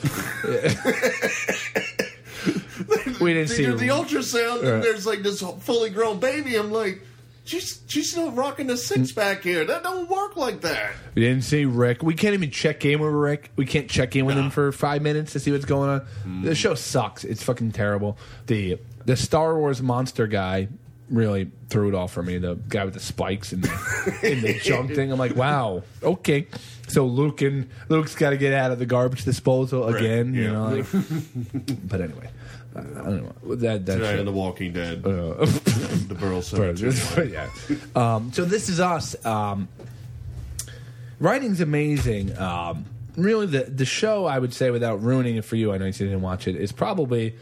we didn't they see do the ultrasound, uh, and there's like this fully grown baby. I'm like, she's she's still rocking the six pack here. That don't work like that. We didn't see Rick. We can't even check in with Rick. We can't check in with no. him for five minutes to see what's going on. Mm. The show sucks. It's fucking terrible. The the Star Wars monster guy really threw it off for me. The guy with the spikes and the, in the junk thing. I'm like, wow, okay. So Luke and Luke's got to get out of the garbage disposal again. Right. You yeah. know. Like, but anyway, I don't know. That that Tonight in The Walking Dead, uh, the Burl Cemetery. yeah. Um, so this is us. Um, writing's amazing. Um, really, the the show, I would say, without ruining it for you, I know you didn't watch it, is probably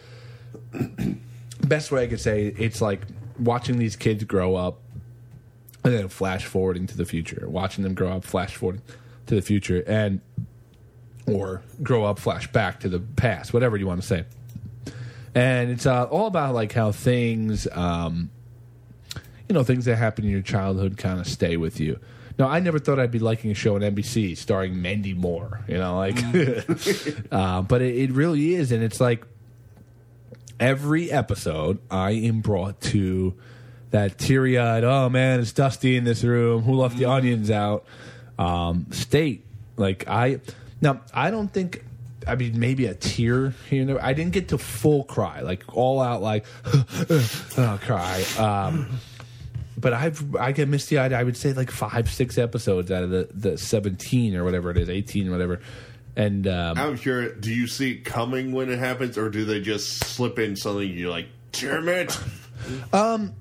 best way I could say it's like watching these kids grow up and then flash forwarding to the future, watching them grow up, flash forwarding to the future, and or grow up, flash back to the past, whatever you want to say. And it's uh, all about like how things, um, you know, things that happen in your childhood kind of stay with you. Now, I never thought I'd be liking a show on N B C starring Mandy Moore, you know, like, uh, but it, it really is, and it's like, every episode, I am brought to that teary-eyed, oh, man, it's dusty in this room. Who left the onions out? Um, state. Like, I... Now, I don't think... I mean, maybe a tear here and there. I didn't get to full cry. Like, all out, like, oh, cry. Um, but I've, I get misty-eyed, I would say, like, five, six episodes out of the, the seventeen or whatever it is, eighteen or whatever. And um, I'm curious, do you see it coming when it happens, or do they just slip in something and you're like, damn it? Um,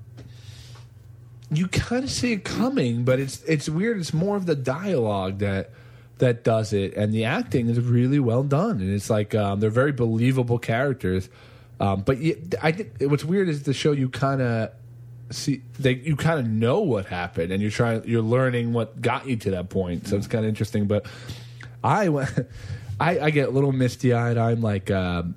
you kind of see it coming, but it's it's weird. It's more of the dialogue that that does it, and the acting is really well done. And it's like um, they're very believable characters. Um, but you, I think what's weird is the show you kind of see they you kind of know what happened, and you're trying you're learning what got you to that point. So it's kind of interesting, but. I, I, I get a little misty eyed. I'm like, um,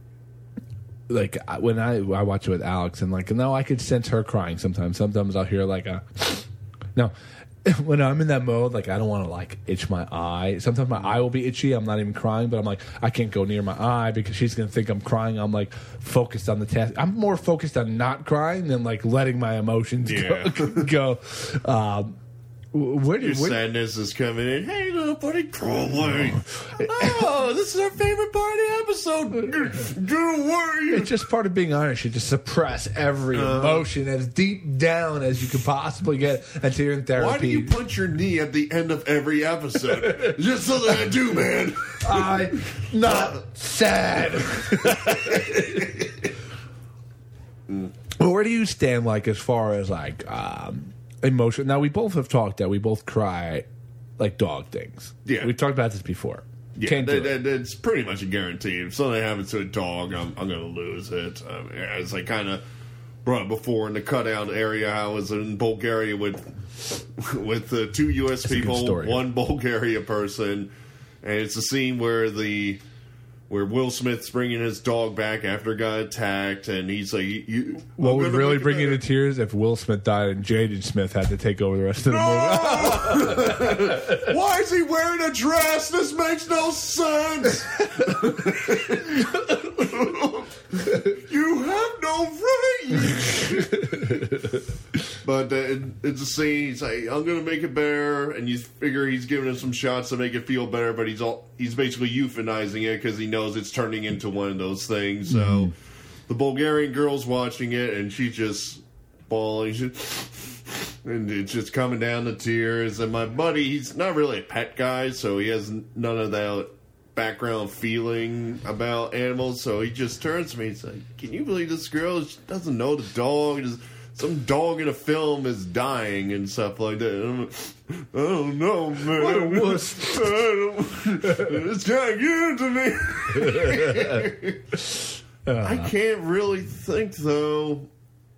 like when I I watch it with Alex, and like, no, I could sense her crying sometimes. Sometimes I'll hear like a, no, when I'm in that mode, like I don't want to like itch my eye. Sometimes my eye will be itchy. I'm not even crying, but I'm like, I can't go near my eye because she's gonna think I'm crying. I'm like focused on the task. I'm more focused on not crying than like letting my emotions yeah. go. go. Um, Where do, Your where, sadness is coming in. Hey, little buddy, crawl away. Oh, this is our favorite part of the episode. Don't worry. It's just part of being Irish. You just suppress every uh, emotion as deep down as you could possibly get until you're in therapy. Why do you punch your knee at the end of every episode? Just something I do, man. I'm not sad. Well, where do you stand, like, as far as, like, um... emotion. Now, we both have talked that we both cry like dog things. Yeah. We've talked about this before. Yeah, Can't do that, it. that, that's pretty much a guarantee. If something happens to a dog, I'm, I'm going to lose it. Um, as I kind of brought up before in the cutout area, I was in Bulgaria with with uh, two U S That's a good people, story. one Bulgaria person, and it's a scene where the where Will Smith's bringing his dog back after it got attacked, and he's like, you, What I'm would gonna really make it bring you to better. tears if Will Smith died and Jaden Smith had to take over the rest of the movie. Why is he wearing a dress? This makes no sense. You have no right. But uh, it, it's a scene. He's like, I'm going to make it better. And you figure he's giving him some shots to make it feel better, but he's all he's basically euphanizing it because he knows it's turning into one of those things. So Mm-hmm. the Bulgarian girl's watching it, and she's just bawling. She, and it's just coming down to tears. And my buddy, he's not really a pet guy, so he has none of that background feeling about animals. So he just turns to me and says, can you believe this girl she doesn't know the dog? Just, some dog in a film is dying and stuff like that. And I'm like, I don't know, man. What a wuss. I don't- It's trying to get to me. I can't really think, though,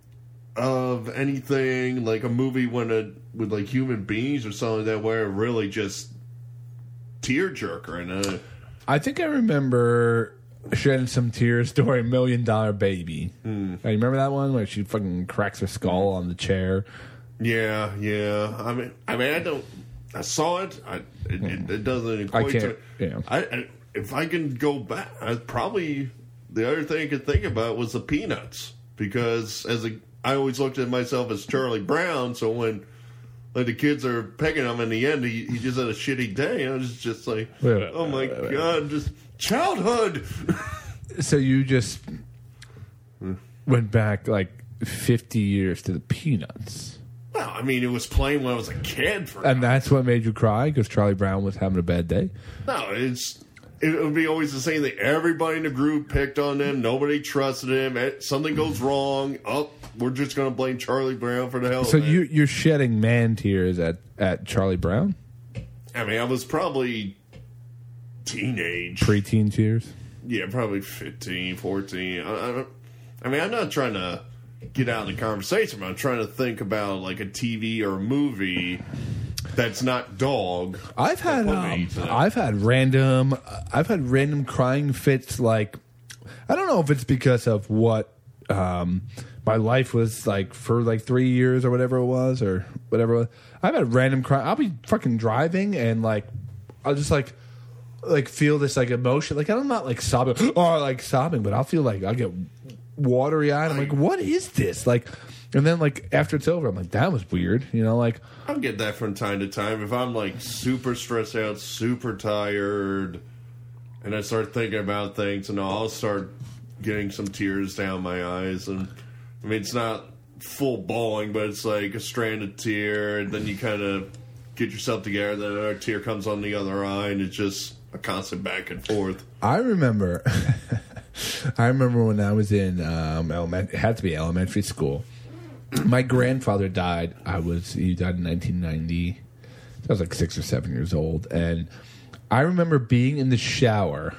of anything like a movie when it, with like human beings or something like that where it really just tearjerker and uh, I think I remember shedding some tears during Million Dollar Baby. Mm. Hey, you remember that one where she fucking cracks her skull on the chair? yeah, yeah. I mean, I mean, I don't. I saw it. I it, it, it doesn't equate can't- to. yeah. I, I if I can go back, I probably the other thing I could think about was the Peanuts because as a I always looked at myself as Charlie Brown. So when like the kids are pegging him in the end, he, he just had a shitty day. I was just like, Wait, wait, oh my wait, wait. god, just childhood. So you just went back like fifty years to the Peanuts. Well, I mean, it was playing when I was a kid. For And that's what made you cry because Charlie Brown was having a bad day? No, it's it would be always the same thing. Everybody in the group picked on them. Nobody trusted him. Eh, Something goes wrong. Oh, we're just going to blame Charlie Brown for the hell. So of it. you, you're shedding man tears at, at Charlie Brown? I mean, I was probably teenage. Preteen tears? Yeah, probably fifteen, fourteen. I, I, don't- I mean, I'm not trying to get out of the conversation, but I'm trying to think about like a T V or a movie that's not dog. I've had put um, me to that. I've had random I've had random crying fits. Like I don't know if it's because of what um, my life was like for like three years or whatever it was or whatever. It was. I've had random cry. I'll be fucking driving and like I'll just like like feel this like emotion. Like I'm not like sobbing or like sobbing, but I'll feel like I'll get watery eyed. I'm like, what is this? Like, and then like after it's over, I'm like, that was weird. You know, like. I'll get that from time to time. If I'm like super stressed out, super tired, and I start thinking about things, and I'll start getting some tears down my eyes. And I mean, it's not full bawling, but it's like a stranded tear, and then you kind of get yourself together, then another tear comes on the other eye, and it's just a constant back and forth. I remember, I remember when I was in um, element, it had to be elementary school. My grandfather died. I was he died in nineteen ninety. I was like six or seven years old, and I remember being in the shower,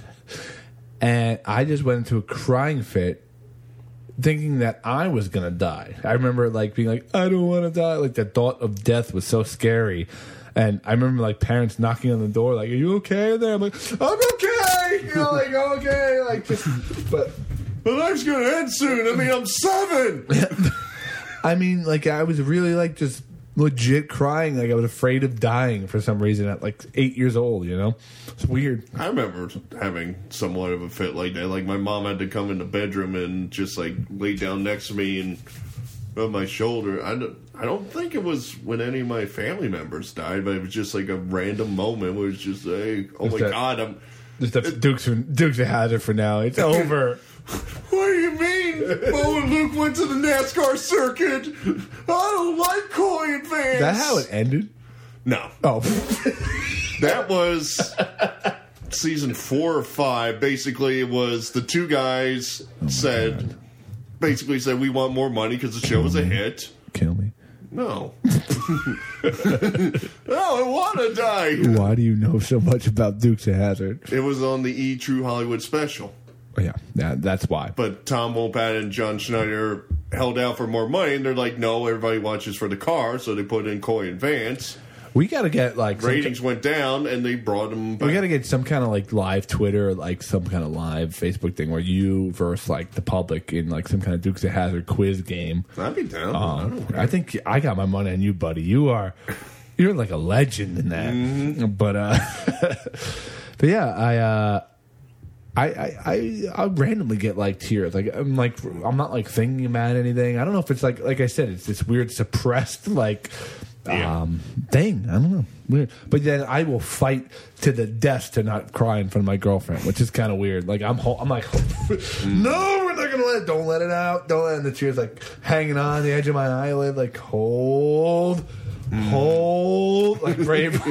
and I just went into a crying fit, thinking that I was gonna die. I remember like being like, I don't want to die. Like the thought of death was so scary. And I remember like parents knocking on the door, like, "Are you okay?" There, I'm like, "I'm okay," you know, like, "I'm okay," like, just, but My life's gonna end soon. I mean, I'm seven. I mean, like, I was really like just legit crying, like I was afraid of dying for some reason at like eight years old. You know, it's weird. I remember having somewhat of a fit like that. Like my mom had to come in the bedroom and just like lay down next to me and rub my shoulder. I don't, I don't think it was when any of my family members died, but it was just like a random moment where it's just like, oh my that- god, I'm. Just the Dukes Dukes of Hazzard for now. It's over. What do you mean? Bo and Luke went to the NASCAR circuit. I don't like coin fans. Is that how it ended? No. Oh, That was season four or five. Basically, it was the two guys said, basically said, we want more money because the show was a hit. kill me. No. No, I want to die. Why do you know so much about Dukes of Hazzard? It was on the E! True Hollywood special. Oh, yeah, yeah, that's why. But Tom Wopat and John Schneider held out for more money, and they're like, no, everybody watches for the car, so they put in Coy and Vance. We got to get, like... Ratings some, went down, and they brought them back. We got to get some kind of, like, live Twitter, or, like, some kind of live Facebook thing where you versus, like, the public in, like, some kind of Dukes of Hazzard quiz game. I'd be down. Um, I, I think I got my money on you, buddy. You are... You're like a legend in that. Mm-hmm. But, uh... but, yeah, I, uh... I, I, I, I randomly get like tears. Like I'm like I'm not like thinking about anything. I don't know if it's like like I said, it's this weird suppressed like yeah. um thing. I don't know. Weird. But then I will fight to the death to not cry in front of my girlfriend, which is kind of weird. Like I'm ho- I'm like no, we're not gonna let it. Don't let it out. Don't let it. And the tears like hanging on the edge of my eyelid. Like hold, mm. hold, like brave.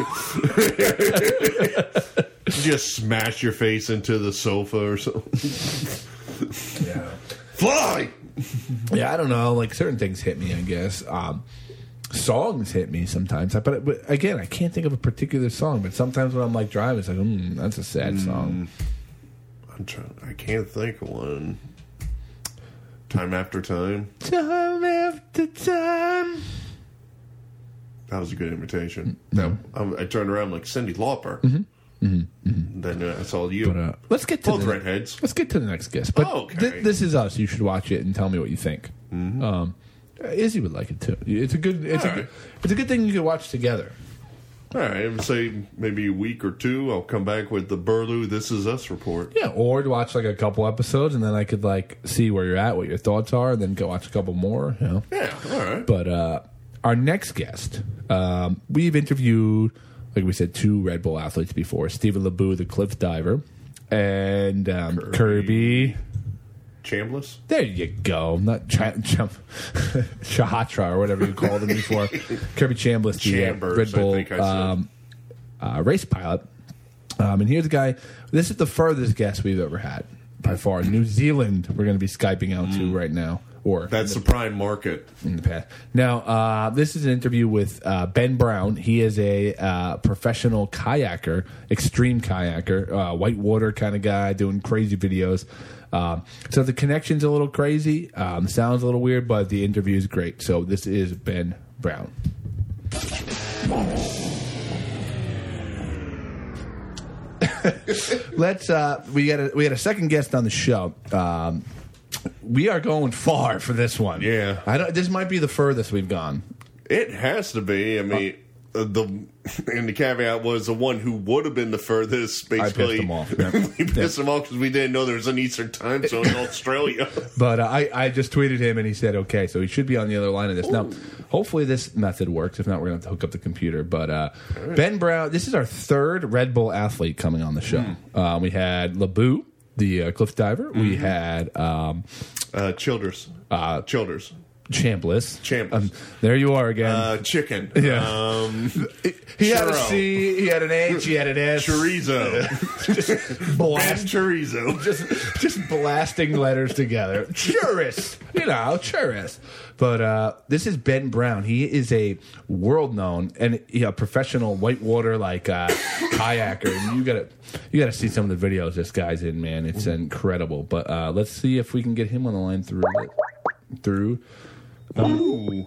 Just smash your face into the sofa or something. Yeah. Fly! Yeah, I don't know. Like, certain things hit me, I guess. Um, songs hit me sometimes. But, but again, I can't think of a particular song. But sometimes when I'm, like, driving, it's like, mm, that's a sad mm, song. I'm trying. I can't think of one. Time After Time. Time After Time. That was a good imitation. No. I, I turned around like Cyndi Lauper. Mm-hmm. Mm-hmm, mm-hmm. Then uh, I saw you. But, uh, let's get to both the, redheads. Let's get to the next guest. But oh, okay. th- this is us. You should watch it and tell me what you think. Mm-hmm. Um, Izzy would like it too. It's a good. It's All a right. good, it's a good thing you could watch together. All right, I would say maybe a week or two. I'll come back with the Burlew This Is Us report. Yeah, or to watch like a couple episodes and then I could like see where you're at, what your thoughts are, and then go watch a couple more. You know? Yeah, all right. But uh, our next guest, um, we've interviewed. Like we said, two Red Bull athletes before. Stephen LeBoux, the cliff diver, and um, Kirby. Kirby. Chambliss? There you go. Not Ch- Ch- Chahatra or whatever you called him before. Kirby Chambliss, the uh, Red Bull I I um, uh, race pilot. Um, and here's a guy. This is the furthest guest we've ever had by far. New Zealand, we're going to be Skyping out mm. to right now. Or That's the, the prime market. In the past. Now, uh, this is an interview with uh, Ben Brown. He is a uh, professional kayaker, extreme kayaker, uh, whitewater kind of guy, doing crazy videos. Um, so the connection's a little crazy. Um, sounds a little weird, but the interview is great. So this is Ben Brown. Let's. Uh, we got a, we had a second guest on the show. Um, We are going far for this one. Yeah, I don't. This might be the furthest we've gone. It has to be. I mean, uh, the and the caveat was the one who would have been the furthest. Basically, I pissed him off. Yeah. we pissed yeah. him off because we didn't know there was an Eastern time zone in Australia. But uh, I, I just tweeted him and he said okay, so he should be on the other line of this. Ooh. Now, hopefully this method works. If not, we're going to have to hook up the computer. But uh, right. Ben Brown, this is our third Red Bull athlete coming on the show. Mm. Uh, we had LeBoux, the uh, cliff diver. Mm-hmm. We had um, uh, Childers. Uh, Childers. Chambliss. Chambliss. Um, there you are again. Uh, chicken. Yeah. Um, he he had a C, he had an H, he had an S. Chorizo. just blast, chorizo. Just, just blasting letters together. Churris. You know, churris. But uh, this is Ben Brown. He is a world-known and you know, professional whitewater like uh, kayaker. And you gotta, you gotta see some of the videos this guy's in, man. It's incredible. But uh, let's see if we can get him on the line through through. Um,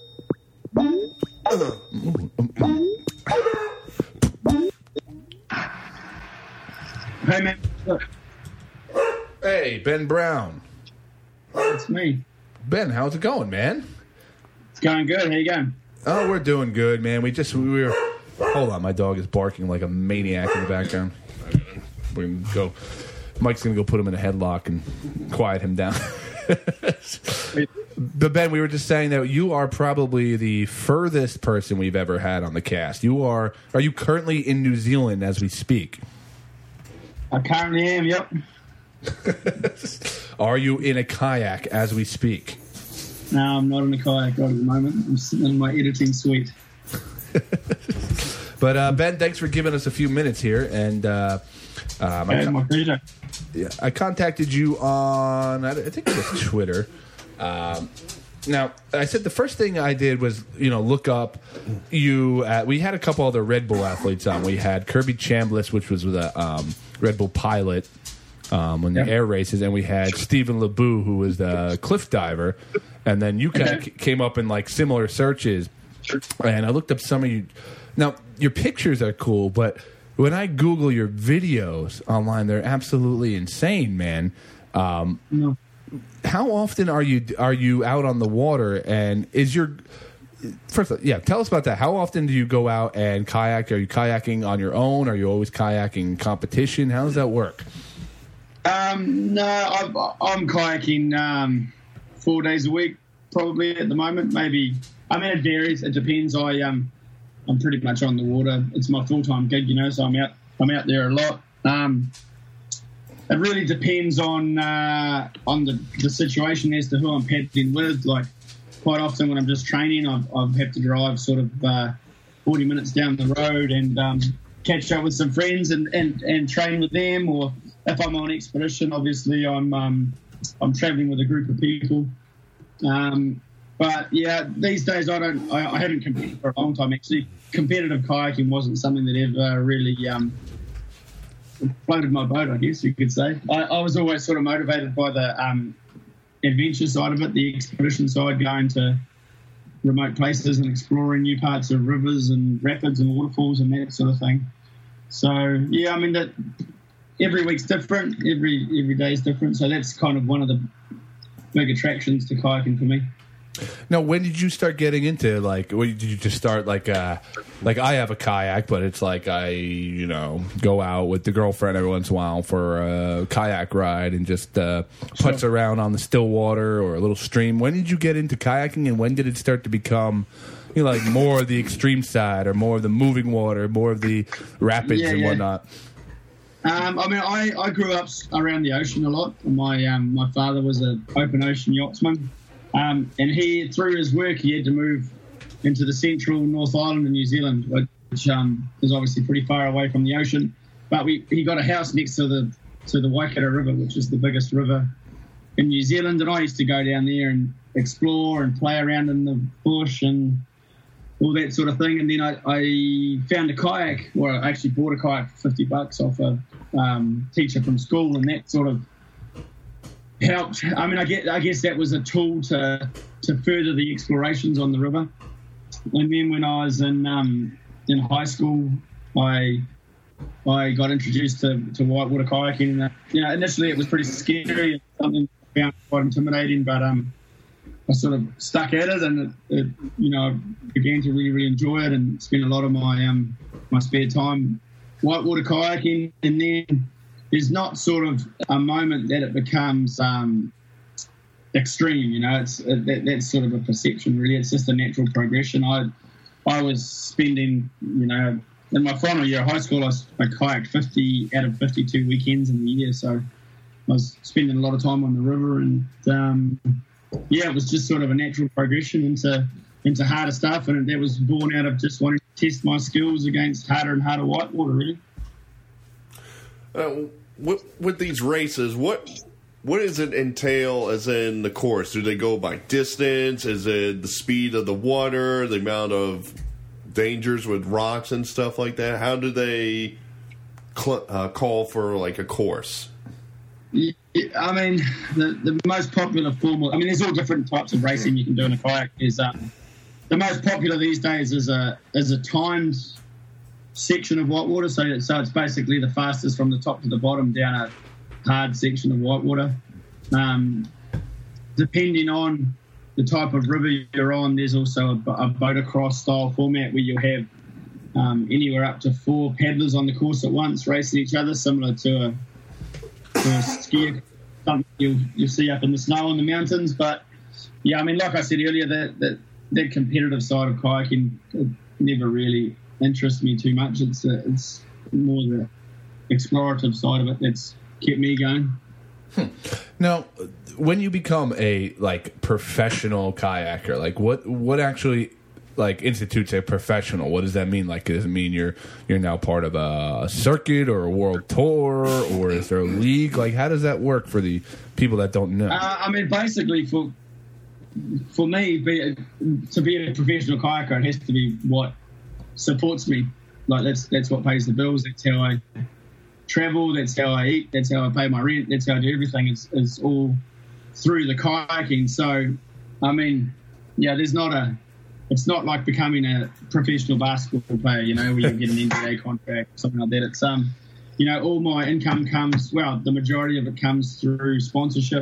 Hey, man. Hey, Ben Brown. It's me. Ben, how's it going, man? It's going good. How you going? Oh, we're doing good, man. We just we were. Hold on, my dog is barking like a maniac in the background. We're gonna go. Mike's gonna go put him in a headlock and quiet him down. But Ben, we were just saying that you are probably the furthest person we've ever had on the cast. You are. Are you currently in New Zealand as we speak? I currently am. Yep. Are you in a kayak as we speak? No, I'm not in a kayak right at the moment. I'm sitting in my editing suite. But uh, Ben, thanks for giving us a few minutes here, and uh, um, okay, I, my pleasure. Yeah, I contacted you on I think it was Twitter. Um, now, I said the first thing I did was, you know, look up you. At, we had a couple other Red Bull athletes on. We had Kirby Chambliss, which was the um, Red Bull pilot um, on the Yeah. air races, and we had Stephen LeBoux, who was the cliff diver. And then you kind of Okay. came up in like similar searches, and I looked up some of you. Now, your pictures are cool, but when I Google your videos online, they're absolutely insane, man. Um, No. how often are you are you out on the water, and is your first yeah tell us about that. How often do you go out and kayak? Are you kayaking on your own? Are you always kayaking competition? How does that work? Um, no, I'm, I'm kayaking um, four days a week, probably at the moment. Maybe, I mean, it varies. It depends. I um, I'm pretty much on the water. It's my full time gig, you know. So I'm out. I'm out there a lot. Um, it really depends on uh, on the, the situation as to who I'm paddling with. Like quite often when I'm just training, I've, I've have to drive sort of uh, forty minutes down the road and um, catch up with some friends and, and, and train with them. Or if I'm on expedition, obviously I'm um, I'm traveling with a group of people. Um, but yeah, these days I don't. I, I haven't competed for a long time. Actually, competitive kayaking wasn't something that ever really um, floated my boat, I guess you could say. I, I was always sort of motivated by the um, adventure side of it, the expedition side, going to remote places and exploring new parts of rivers and rapids and waterfalls and that sort of thing. So yeah, I mean that every week's different, every every day is different. So that's kind of one of the big attractions to kayaking for me. Now, when did you start getting into, like, when did you just start, like, uh, like I have a kayak, but it's like I, you know, go out with the girlfriend every once in a while for a kayak ride and just uh, putz around on the still water or a little stream. When did you get into kayaking, and when did it start to become, you know, like more of the extreme side or more of the moving water, more of the rapids Yeah, and yeah. whatnot? Um, I mean, I, I grew up around the ocean a lot. My um, my father was an open ocean yachtsman. Um, and he, through his work, he had to move into the central North Island of New Zealand, which um, is obviously pretty far away from the ocean. But we, he got a house next to the to the Waikato River, which is the biggest river in New Zealand. And I used to go down there and explore and play around in the bush and all that sort of thing. And then I, I found a kayak, or I actually bought a kayak for fifty bucks off a um, teacher from school, and that sort of helped. I mean, I get. I guess that was a tool to to further the explorations on the river. And then when I was in um, in high school, I I got introduced to, to whitewater kayaking. And, uh, you know, initially it was pretty scary and something I found quite intimidating, but um, I sort of stuck at it, and it, it, you know, began to really really enjoy it and spend a lot of my um my spare time whitewater kayaking. And then there's not sort of a moment that it becomes um, extreme, you know. It's uh, that, that's sort of a perception, really. It's just a natural progression. I I was spending, you know, in my final year of high school, I, I kayaked fifty out of fifty-two weekends in the year, so I was spending a lot of time on the river, and um, yeah, it was just sort of a natural progression into into harder stuff, and that was born out of just wanting to test my skills against harder and harder whitewater, really. Uh, with, with these races, what what does it entail as in the course? Do they go by distance? Is it the speed of the water, the amount of dangers with rocks and stuff like that? How do they cl- uh, call for, like, a course? Yeah, I mean, the, the most popular form of, I mean, there's all different types of racing you can do in a kayak. Is um, the most popular these days is a is a timed section of whitewater, so so it's basically the fastest from the top to the bottom down a hard section of whitewater. Um, depending on the type of river you're on, there's also a, a boatacross style format where you'll have um, anywhere up to four paddlers on the course at once racing each other, similar to a, to a skier, something you'll, you'll see up in the snow on the mountains. But yeah, I mean, like I said earlier, that that, that competitive side of kayaking never really interests me too much. It's uh, it's more the explorative side of it that's kept me going. Hmm. Now, when you become a like professional kayaker, like what what actually like institutes a professional? What does that mean? Like, does it mean you're you're now part of a circuit or a world tour, or is there a league? Like, how does that work for the people that don't know? Uh, I mean, basically for for me, be, to be a professional kayaker, it has to be what supports me. Like that's that's what pays the bills. That's how I travel. That's how I eat. That's how I pay my rent. That's how I do everything. It's, it's all through the kayaking. So, I mean, yeah, there's not a. It's not like becoming a professional basketball player, you know, where you get an N B A contract, something like that. It's um, you know, all my income comes. Well, the majority of it comes through sponsorship.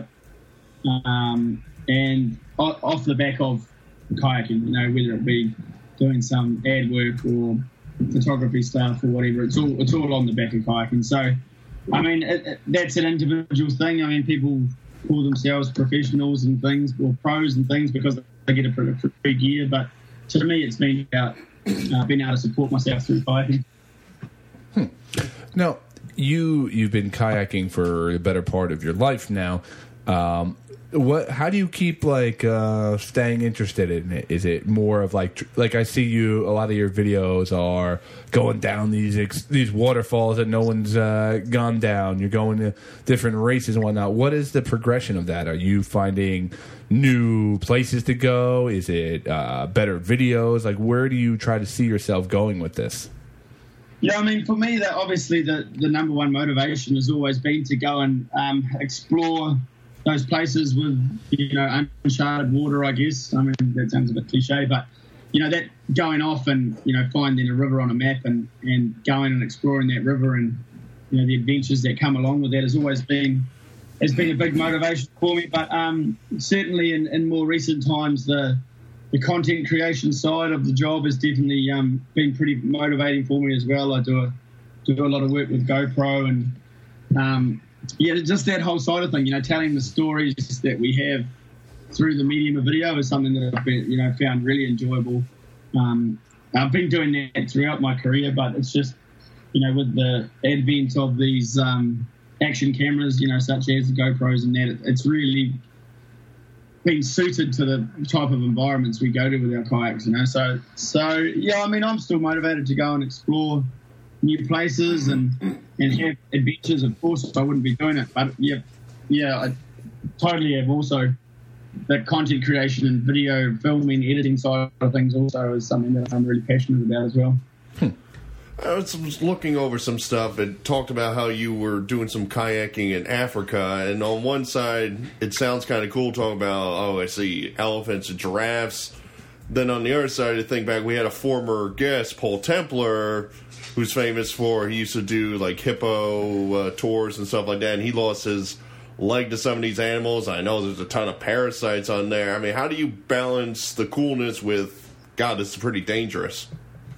Um, and off the back of kayaking, you know, whether it be doing some ad work or photography stuff or whatever, it's all it's all on the back of kayaking. So, I mean, it, it, that's an individual thing. I mean, people call themselves professionals and things, or pros and things, because they get a free gear. But to me, it's been about uh, being able to support myself through kayaking. Hmm. Now, you you've been kayaking for the better part of your life now. Um, What? How do you keep like uh, staying interested in it? Is it more of like like I see you? A lot of your videos are going down these ex, these waterfalls that no one's uh, gone down. You're going to different races and whatnot. What is the progression of that? Are you finding new places to go? Is it uh, better videos? Like, where do you try to see yourself going with this? Yeah, I mean, for me, that obviously the the number one motivation has always been to go and um, explore those places with, you know, uncharted water, I guess. I mean, that sounds a bit cliche, but, you know, that going off and, you know, finding a river on a map and, and going and exploring that river and, you know, the adventures that come along with that has always been has been a big motivation for me. But um, certainly in, in more recent times, the the content creation side of the job has definitely um, been pretty motivating for me as well. I do a, do a lot of work with GoPro and, um, yeah, just that whole side of thing, you know, telling the stories that we have through the medium of video is something that I've been, you know, found really enjoyable. Um, I've been doing that throughout my career, but it's just, you know, with the advent of these um, action cameras, you know, such as the GoPros and that, it's really been suited to the type of environments we go to with our kayaks, you know. So, so yeah, I mean, I'm still motivated to go and explore new places and, and have adventures. Of course, I wouldn't be doing it, but yeah, yeah, I totally have also the content creation and video filming, editing side of things also is something that I'm really passionate about as well. Hmm. I was looking over some stuff and talked about how you were doing some kayaking in Africa, and on one side it sounds kind of cool talking about, oh, I see elephants and giraffes. Then on the other side, I think back, we had a former guest, Paul Templar, who's famous for, he used to do like hippo uh, tours and stuff like that, and he lost his leg to some of these animals. I know there's a ton of parasites on there. I mean, how do you balance the coolness with, God, this is pretty dangerous?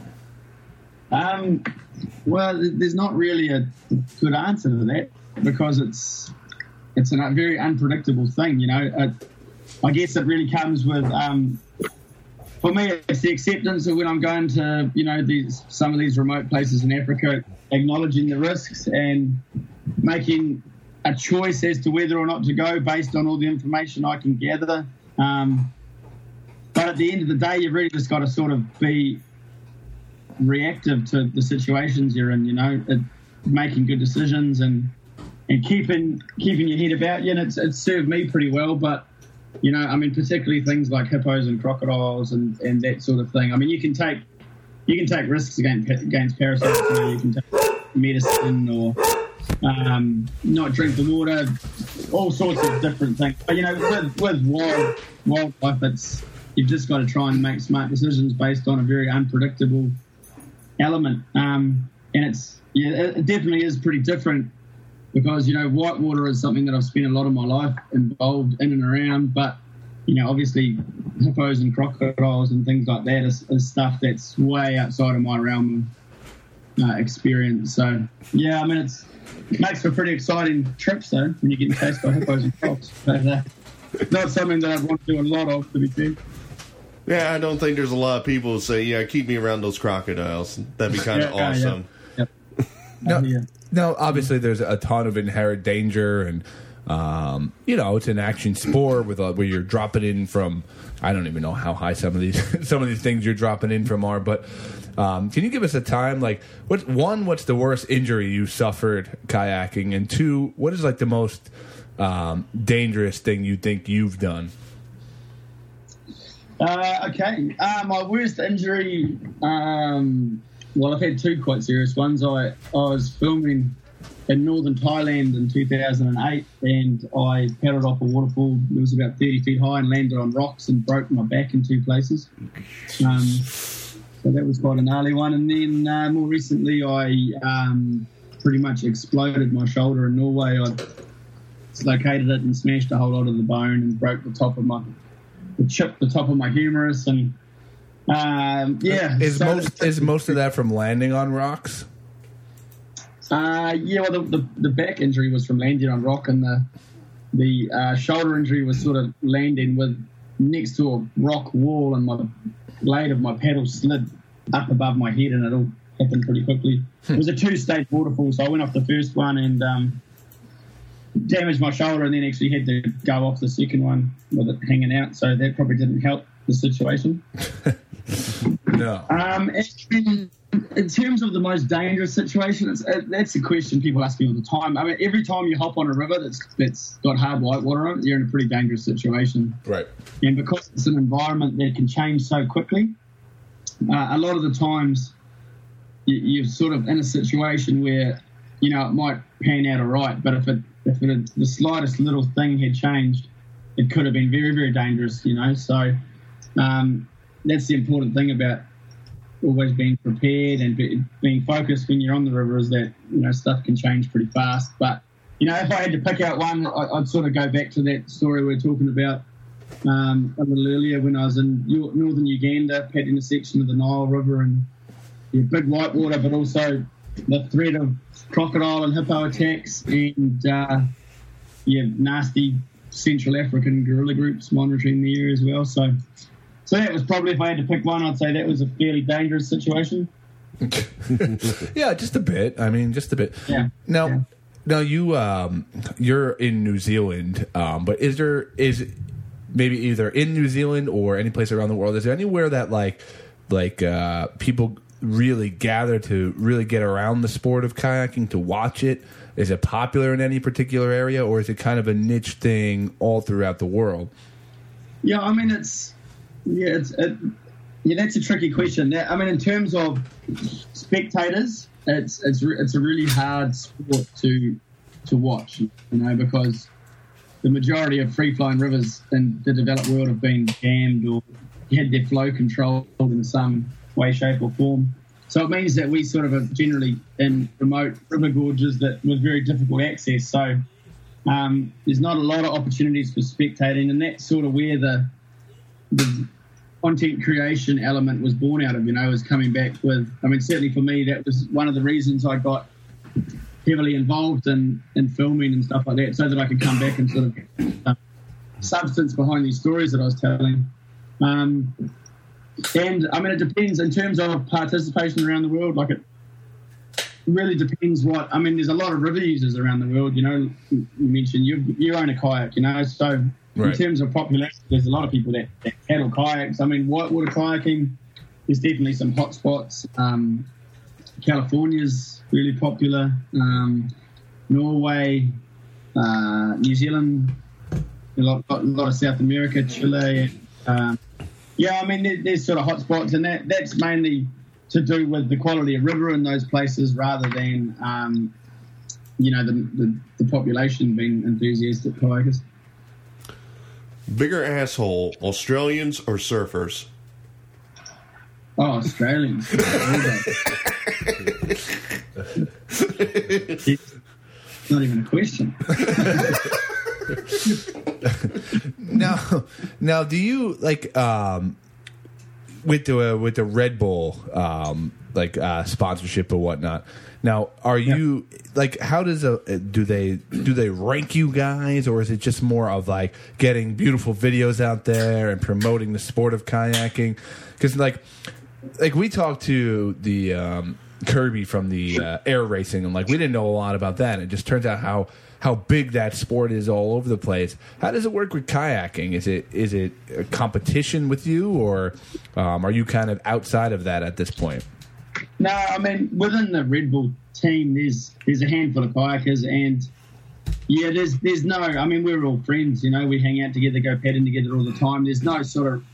Um, well, there's not really a good answer to that, because it's it's a very unpredictable thing, you know. It, I guess it really comes with, um, for me, it's the acceptance of when I'm going to, you know, these some of these remote places in Africa, acknowledging the risks and making a choice as to whether or not to go based on all the information I can gather. Um, but at the end of the day, you've really just got to sort of be reactive to the situations you're in, you know, it, making good decisions and and keeping keeping your head about you. And it's, it's served me pretty well, but, you know, I mean, particularly things like hippos and crocodiles and, and that sort of thing. I mean, you can take you can take risks against, against parasites. You know, you can take medicine or um, not drink the water, all sorts of different things. But, you know, with, with wild wildlife, it's you've just got to try and make smart decisions based on a very unpredictable element. Um, and it's, yeah, it definitely is pretty different because, you know, whitewater is something that I've spent a lot of my life involved in and around, but, you know, obviously hippos and crocodiles and things like that is, is stuff that's way outside of my realm of uh, experience. So, yeah, I mean, it's, it makes for pretty exciting trips, though, when you're getting chased by hippos and crocs. But uh, not something that I want to do a lot of, to be fair. Yeah, I don't think there's a lot of people who say, yeah, keep me around those crocodiles. That'd be kind of yeah, awesome. Yeah, yeah. No, uh, yeah. no, obviously there's a ton of inherent danger, and um, you know, it's an action sport with uh, where you're dropping in from. I don't even know how high some of these some of these things you're dropping in from are, but um, can you give us a time? Like, what one? What's the worst injury you suffered kayaking, and two, what is like the most um, dangerous thing you think you've done? Uh, okay. Uh, my worst injury, um, well, I've had two quite serious ones. I, I was filming in northern Thailand in two thousand eight, and I paddled off a waterfall. It was about thirty feet high and landed on rocks and broke my back in two places. Um, so that was quite a gnarly one. And then uh, more recently, I um, pretty much exploded my shoulder in Norway. I dislocated it and smashed a whole lot of the bone and broke the top of my... chipped the top of my humerus, and um, yeah. Is so most is most of that from landing on rocks? Uh, yeah, well, the, the the back injury was from landing on rock, and the the uh, shoulder injury was sort of landing with next to a rock wall, and my blade of my paddle slid up above my head, and it all happened pretty quickly. It was a two-stage waterfall, so I went off the first one and um, damaged my shoulder, and then actually had to go off the second one with it hanging out, so that probably didn't help the situation. No. Um, in, in terms of the most dangerous situation, it's, it, that's a question people ask me all the time. I mean, every time you hop on a river that's that's got hard white water on it, you're in a pretty dangerous situation. Right. And because it's an environment that can change so quickly, uh, a lot of the times you, you're sort of in a situation where, you know, it might pan out all right, but if it if it, the slightest little thing had changed, it could have been very, very dangerous, you know. So um, that's the important thing about always being prepared and be, being focused when you're on the river, is that, you know, stuff can change pretty fast. But, you know, if I had to pick out one, I, I'd sort of go back to that story we were talking about um, a little earlier when I was in northern Uganda, paddling a section of the Nile River, and yeah, big whitewater, but also the threat of crocodile and hippo attacks, and uh, yeah, nasty Central African guerrilla groups monitoring the area as well. So, so that was probably, if I had to pick one, I'd say that was a fairly dangerous situation. Yeah, just a bit. I mean, just a bit. Yeah. Now, yeah. now you um, you're in New Zealand, um, but is there is maybe either in New Zealand or any place around the world? Is there anywhere that like like uh, people really gather to really get around the sport of kayaking, to watch it? Is it popular in any particular area, or is it kind of a niche thing all throughout the world? Yeah, I mean, it's yeah, it's it, yeah, that's a tricky question. I mean, in terms of spectators, it's it's it's a really hard sport to to watch, you know, because the majority of free flowing rivers in the developed world have been dammed or had their flow controlled in some way, shape or form. So it means that we sort of are generally in remote river gorges that with very difficult access. So um, there's not a lot of opportunities for spectating, and that's sort of where the, the content creation element was born out of, you know, was coming back with, I mean, certainly for me, that was one of the reasons I got heavily involved in, in filming and stuff like that, so that I could come back and sort of uh, substance behind these stories that I was telling. Um, And, I mean, it depends in terms of participation around the world. Like, it really depends what... I mean, there's a lot of river users around the world, you know. You mentioned you you own a kayak, you know. So right. In terms of popularity, there's a lot of people that, that paddle kayaks. I mean, whitewater kayaking, there's definitely some hot spots. Um, California's really popular. Um, Norway, uh, New Zealand, a lot, a lot of South America, Chile, um, yeah, I mean, there, there's sort of hot spots, and that, that's mainly to do with the quality of river in those places rather than, um, you know, the, the, the population being enthusiastic kayakers. Bigger asshole, Australians or surfers? Oh, Australians. It's not even a question. now, now, do you like um, with the uh, with the Red Bull um, like uh, sponsorship or whatnot? Now, are you yeah. like? How does a do they do they rank you guys, or is it just more of like getting beautiful videos out there and promoting the sport of kayaking? Because like, like we talked to the um, Kirby from the uh, air racing, and like we didn't know a lot about that. It just turns out how. how big that sport is all over the place. How does it work with kayaking? Is it is it a competition with you, or um, are you kind of outside of that at this point? No, I mean, within the Red Bull team, there's there's a handful of kayakers, and yeah, there's there's no. I mean, we're all friends, you know. We hang out together, go paddling together all the time. There's no sort of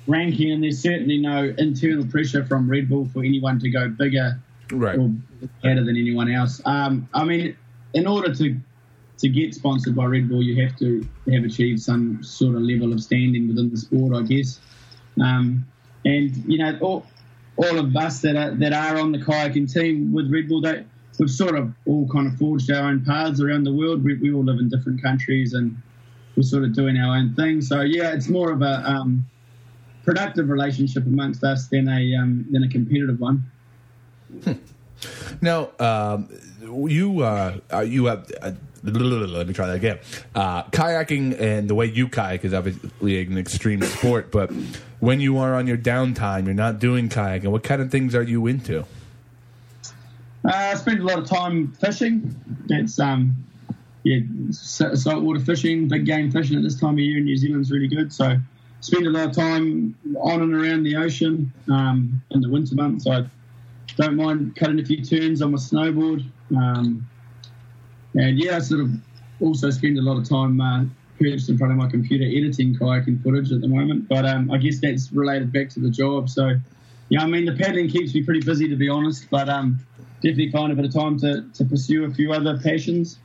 ranking, and there's certainly no internal pressure from Red Bull for anyone to go bigger Right. or better than anyone else. Um, I mean, in order to to get sponsored by Red Bull, you have to have achieved some sort of level of standing within the sport, I guess. Um, and you know, all, all of us that are that are on the kayaking team with Red Bull, they, we've sort of all kind of forged our own paths around the world. We, we all live in different countries, and we're sort of doing our own thing. So yeah, it's more of a um, productive relationship amongst us than a um, than a competitive one. Hmm. Now, um, you uh, uh, you have. Uh, let me try that again. Uh, kayaking and the way you kayak is obviously an extreme sport, but when you are on your downtime, you're not doing kayaking. What kind of things are you into? Uh, I spend a lot of time fishing. It's um, yeah, saltwater fishing, big game fishing at this time of year in New Zealand is really good. So, spend a lot of time on and around the ocean um, in the winter months. I don't mind cutting a few turns on my snowboard. Um, and yeah, I sort of also spend a lot of time uh, perched in front of my computer editing kayaking footage at the moment. But um, I guess that's related back to the job. So, yeah, I mean, the paddling keeps me pretty busy, to be honest. But um, definitely find a bit of time to, to pursue a few other passions.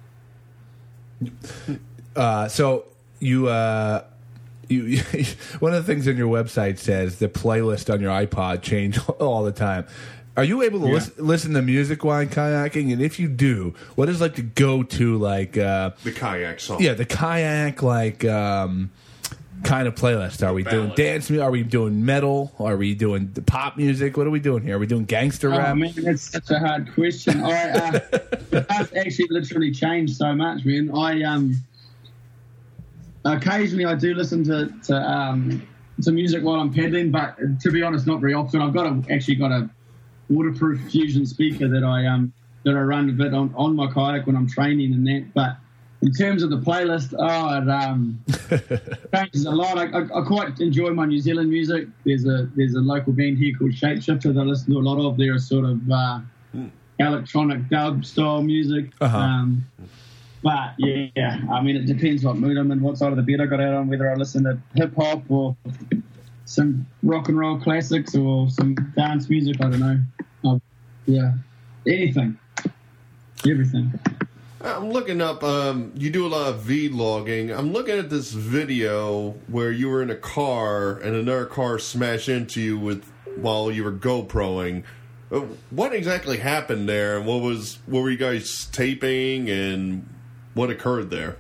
Uh, so you, uh, you, one of the things on your website says the playlist on your iPod change all the time. Are you able to Yeah. listen, listen to music while kayaking? And if you do, what is like the go-to like uh, The kayak song. yeah the kayak like um, kind of playlist? Are we doing Ballad. dance music? Are we doing metal? Are we doing the pop music? What are we doing here? Are we doing gangster Oh, rap? man, that's such a hard question. I, uh, it does actually literally change so much, man. I um, occasionally I do listen to to, um, to music while I'm paddling, but to be honest, not very often. I've got a, actually got a waterproof Fusion speaker that I um that I run a bit on, on my kayak when I'm training and that. But in terms of the playlist, oh, it um, changes a lot. I, I, I quite enjoy my New Zealand music. There's a there's a local band here called Shapeshifter that I listen to a lot of. They're a sort of uh, electronic dub style music. Uh-huh. Um, but yeah, I mean, it depends what mood I'm in, what side of the bed I got out on, whether I listen to hip hop or some rock and roll classics or some dance music. I don't know. Uh, yeah, anything, everything. I'm looking up, um, you do a lot of vlogging. I'm looking at this video where you were in a car and another car smashed into you with while you were GoProing. Uh, What exactly happened there, and what was what were you guys taping, and what occurred there?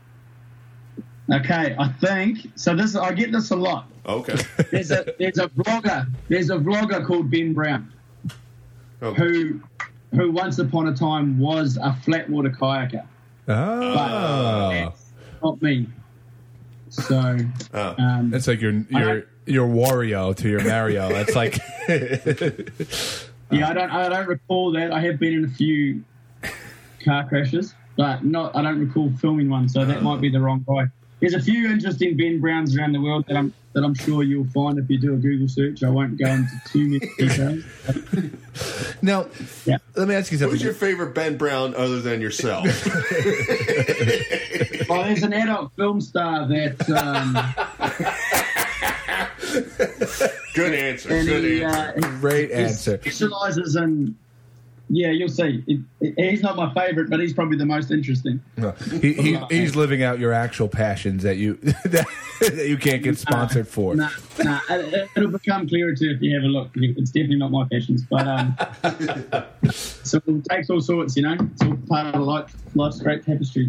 Okay, I think so. This I get this a lot. Okay. There's a there's a vlogger there's a vlogger called Ben Brown Okay. who who once upon a time was a flatwater kayaker. Oh, That's not me. So Oh. um, it's like your your your Wario to your Mario. It's like yeah, I don't I don't recall that. I have been in a few car crashes, but not I don't recall filming one. So that might be the wrong guy. There's a few interesting Ben Browns around the world that I'm that I'm sure you'll find if you do a Google search. I won't go into too many details. now. Yeah. Let me ask you something. Who's your favorite Ben Brown other than yourself? Well, there's an adult film star that um, Good answer. and Good he, answer. uh, Great he answer. specializes in. Yeah, you'll see. It, it, he's not my favorite, but he's probably the most interesting. No. He, he, he's living out your actual passions that you that, that you can't get sponsored for. Nah, nah, it, it'll become clearer to you if you have a look. It's definitely not my passions, but um, so it takes all sorts, you know. It's all part of life, life's great tapestry.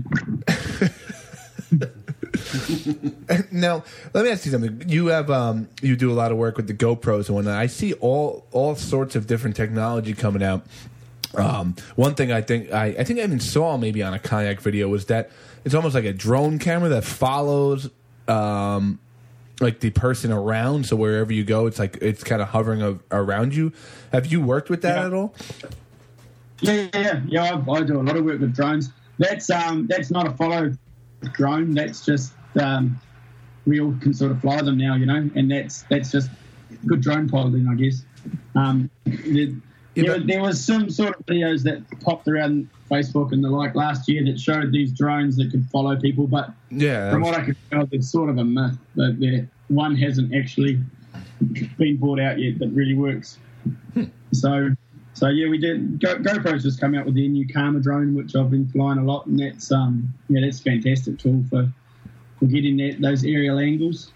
Now, let me ask you something. You have um, you do a lot of work with the GoPros and whatnot. I see all all sorts of different technology coming out. Um, one thing I think I, I think I even saw maybe on a kayak video was that it's almost like a drone camera that follows um, like the person around. So wherever you go, it's like it's kind of hovering a, around you. Have you worked with that Yeah. at all? Yeah, yeah, yeah. yeah I, I do a lot of work with drones. That's um, that's not a follow drone. That's just um, we all can sort of fly them now, you know, and that's that's just good drone piloting, I guess. Um, the, Yeah, there, but- there was some sort of videos that popped around Facebook and the like last year that showed these drones that could follow people, but Yeah. from what I could tell, it's sort of a myth that that one hasn't actually been brought out yet that really works. Hmm. So, so yeah, we did. Go, GoPro's just come out with their new Karma drone, which I've been flying a lot, and that's um yeah, that's a fantastic tool for for getting that those aerial angles.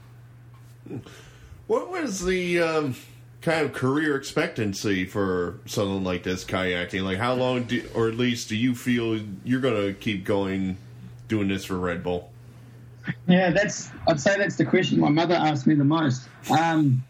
What was the um, kind of career expectancy for something like this, kayaking? Like, how long, do, or at least, do you feel you're going to keep going, doing this for Red Bull? Yeah, that's. I'd say that's the question my mother asked me the most. Um,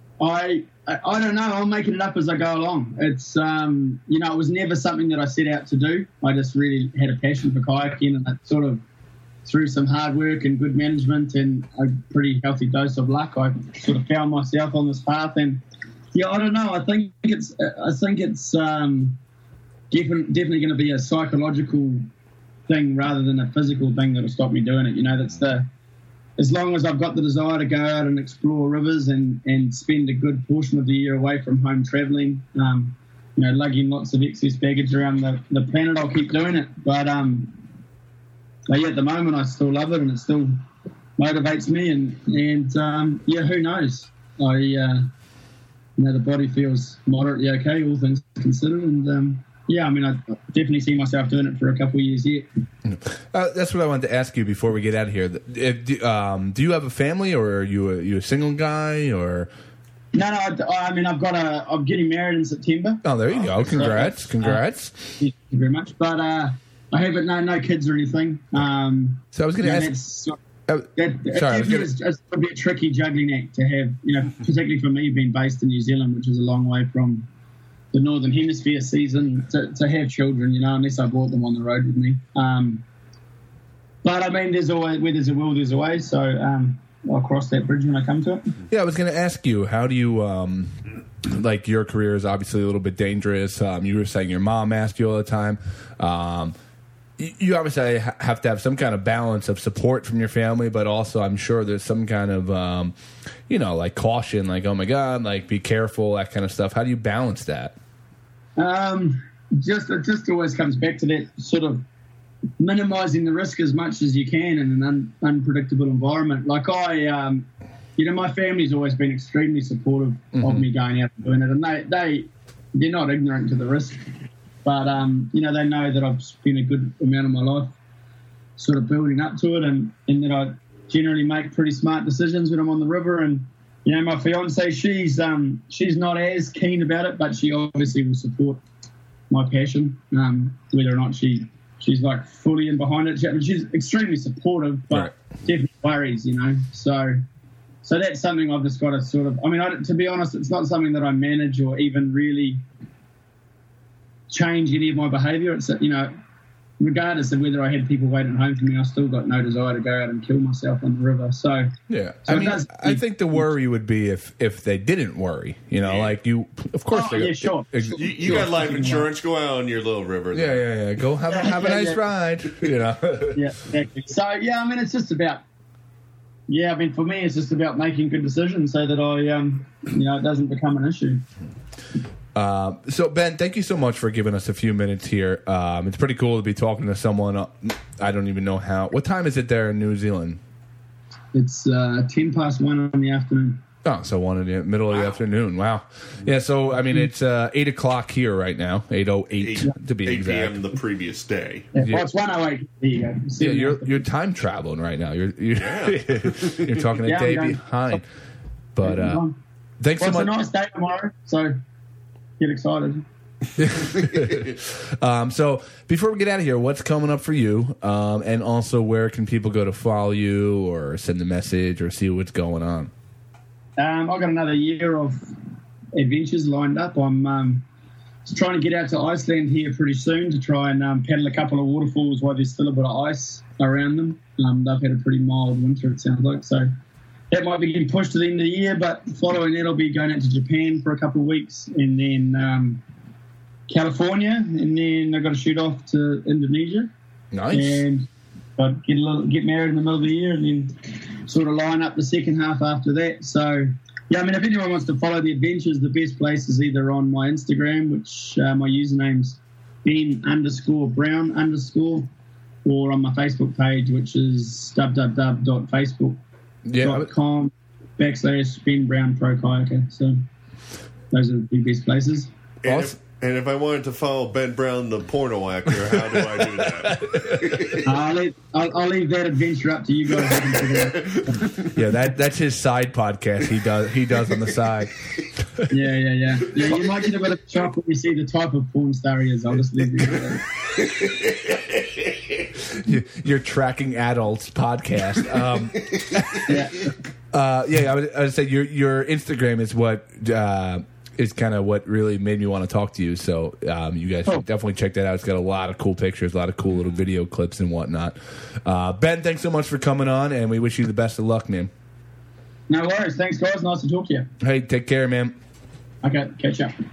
I, I I don't know. I'm making it up as I go along. It's um, you know, it was never something that I set out to do. I just really had a passion for kayaking, and it sort of through some hard work and good management and a pretty healthy dose of luck, I sort of found myself on this path. And yeah, I don't know. I think it's I think it's um, definitely definitely going to be a psychological thing rather than a physical thing that'll stop me doing it. You know, that's the as long as I've got the desire to go out and explore rivers and, and spend a good portion of the year away from home traveling, um, you know, lugging lots of excess baggage around the, the planet, I'll keep doing it. But um. But yeah, at the moment, I still love it, and it still motivates me. And and um, yeah, who knows? I uh, you know the body feels moderately okay, all things considered. And um, yeah, I mean, I definitely see myself doing it for a couple of years yet. Uh, that's what I wanted to ask you before we get out of here. If, do, um, do you have a family, or are you a, you a single guy, or? No, no. I, I mean, I've got a. I'm getting married in September. Oh, there you go. Congrats, so, congrats. Uh, thank you very much. But. Uh, I haven't no no kids or anything. Um, so I was going to ask. Uh, that, sorry, I was gonna... it's, it's a bit tricky juggling act to have, you know, particularly for me being based in New Zealand, which is a long way from the Northern Hemisphere season, to, to have children, you know, unless I brought them on the road with me. Um, but I mean, there's always where there's a will, there's a way. So um, I'll cross that bridge when I come to it. Yeah, I was going to ask you, how do you? Um, like your career is obviously a little bit dangerous. Um, you were saying your mom asked you all the time. Um, You obviously have to have some kind of balance of support from your family, but also I'm sure there's some kind of, um, you know, like caution, like, oh my God, like be careful, that kind of stuff. How do you balance that? Um, just it just always comes back to that sort of minimizing the risk as much as you can in an un- unpredictable environment. Like I, um, you know, my family's always been extremely supportive mm-hmm. of me going out and doing it, and they, they, they're not ignorant to the risk. But, um, you know, they know that I've spent a good amount of my life sort of building up to it and, and that I generally make pretty smart decisions when I'm on the river. And, you know, my fiancée, she's um, she's not as keen about it, but she obviously will support my passion, um, whether or not she she's, like, fully in behind it. She's extremely supportive, but right. definitely worries, you know. So so that's something I've just got to sort of – I mean, I, to be honest, it's not something that I manage or even really – change any of my behaviour. It's, you know, regardless of whether I had people waiting at home for me, I still got no desire to go out and kill myself on the river. So yeah, so I mean, does, I think the worry would be if if they didn't worry. You know, yeah. like you, of course, oh, they yeah, sure. It, you, you sure. got life insurance. Go out on your little river. Yeah, there. yeah, yeah. Go have a, have a nice yeah. ride. You know. Yeah, exactly. So yeah, I mean, it's just about. Yeah, I mean, for me, it's just about making good decisions so that I, um, you know, it doesn't become an issue. Uh, so, Ben, thank you so much for giving us a few minutes here. Um, it's pretty cool to be talking to someone. Uh, I don't even know how. What time is it there in New Zealand? It's uh, ten past one in the afternoon. Oh, so one in the middle of the wow. afternoon. Wow. Yeah, so, I mean, it's uh, eight o'clock here right now, eight oh eight to be eight exact. eight p.m. the previous day. Yeah, well, it's one oh eight. There you go. Yeah, you're, you're time traveling right now. You're you're, yeah. you're talking a yeah, day behind. But uh, thanks well, so much. It's a nice day tomorrow, so... Get excited. um, so before we get out of here, what's coming up for you? Um, and also, where can people go to follow you or send a message or see what's going on? Um, I've got another year of adventures lined up. I'm um, just trying to get out to Iceland here pretty soon to try and um, paddle a couple of waterfalls while there's still a bit of ice around them. Um, they've had a pretty mild winter, it sounds like, so... That might be getting pushed to the end of the year, but following that, I'll be going out to Japan for a couple of weeks, and then um, California, and then I've got to shoot off to Indonesia. Nice. And I'll get a little, get married in the middle of the year, and then sort of line up the second half after that. So, yeah, I mean, if anyone wants to follow the adventures, the best place is either on my Instagram, which uh, my username's Ben underscore Brown underscore, or on my Facebook page, which is www.facebook.com Yeah, backslash Ben Brown Pro Kayaker. So those are the best places. And if, and if I wanted to follow Ben Brown, the porno actor, how do I do that? I'll, let, I'll, I'll leave that adventure up to you guys. yeah, that that's his side podcast. He does he does on the side. Yeah, yeah, yeah. Yeah, you might get a bit of a shock when you see the type of porn star he is. I'll just leave you. You're tracking adults podcast. Um, yeah, uh, yeah. I would, I would say your your Instagram is what. Uh, is kind of what really made me want to talk to you. So um, you guys should oh. definitely check that out. It's got a lot of cool pictures, a lot of cool little video clips and whatnot. Uh, Ben, thanks so much for coming on, and we wish you the best of luck, man. No worries. Thanks, guys. Nice to talk to you. Hey, take care, man. Okay, catch up.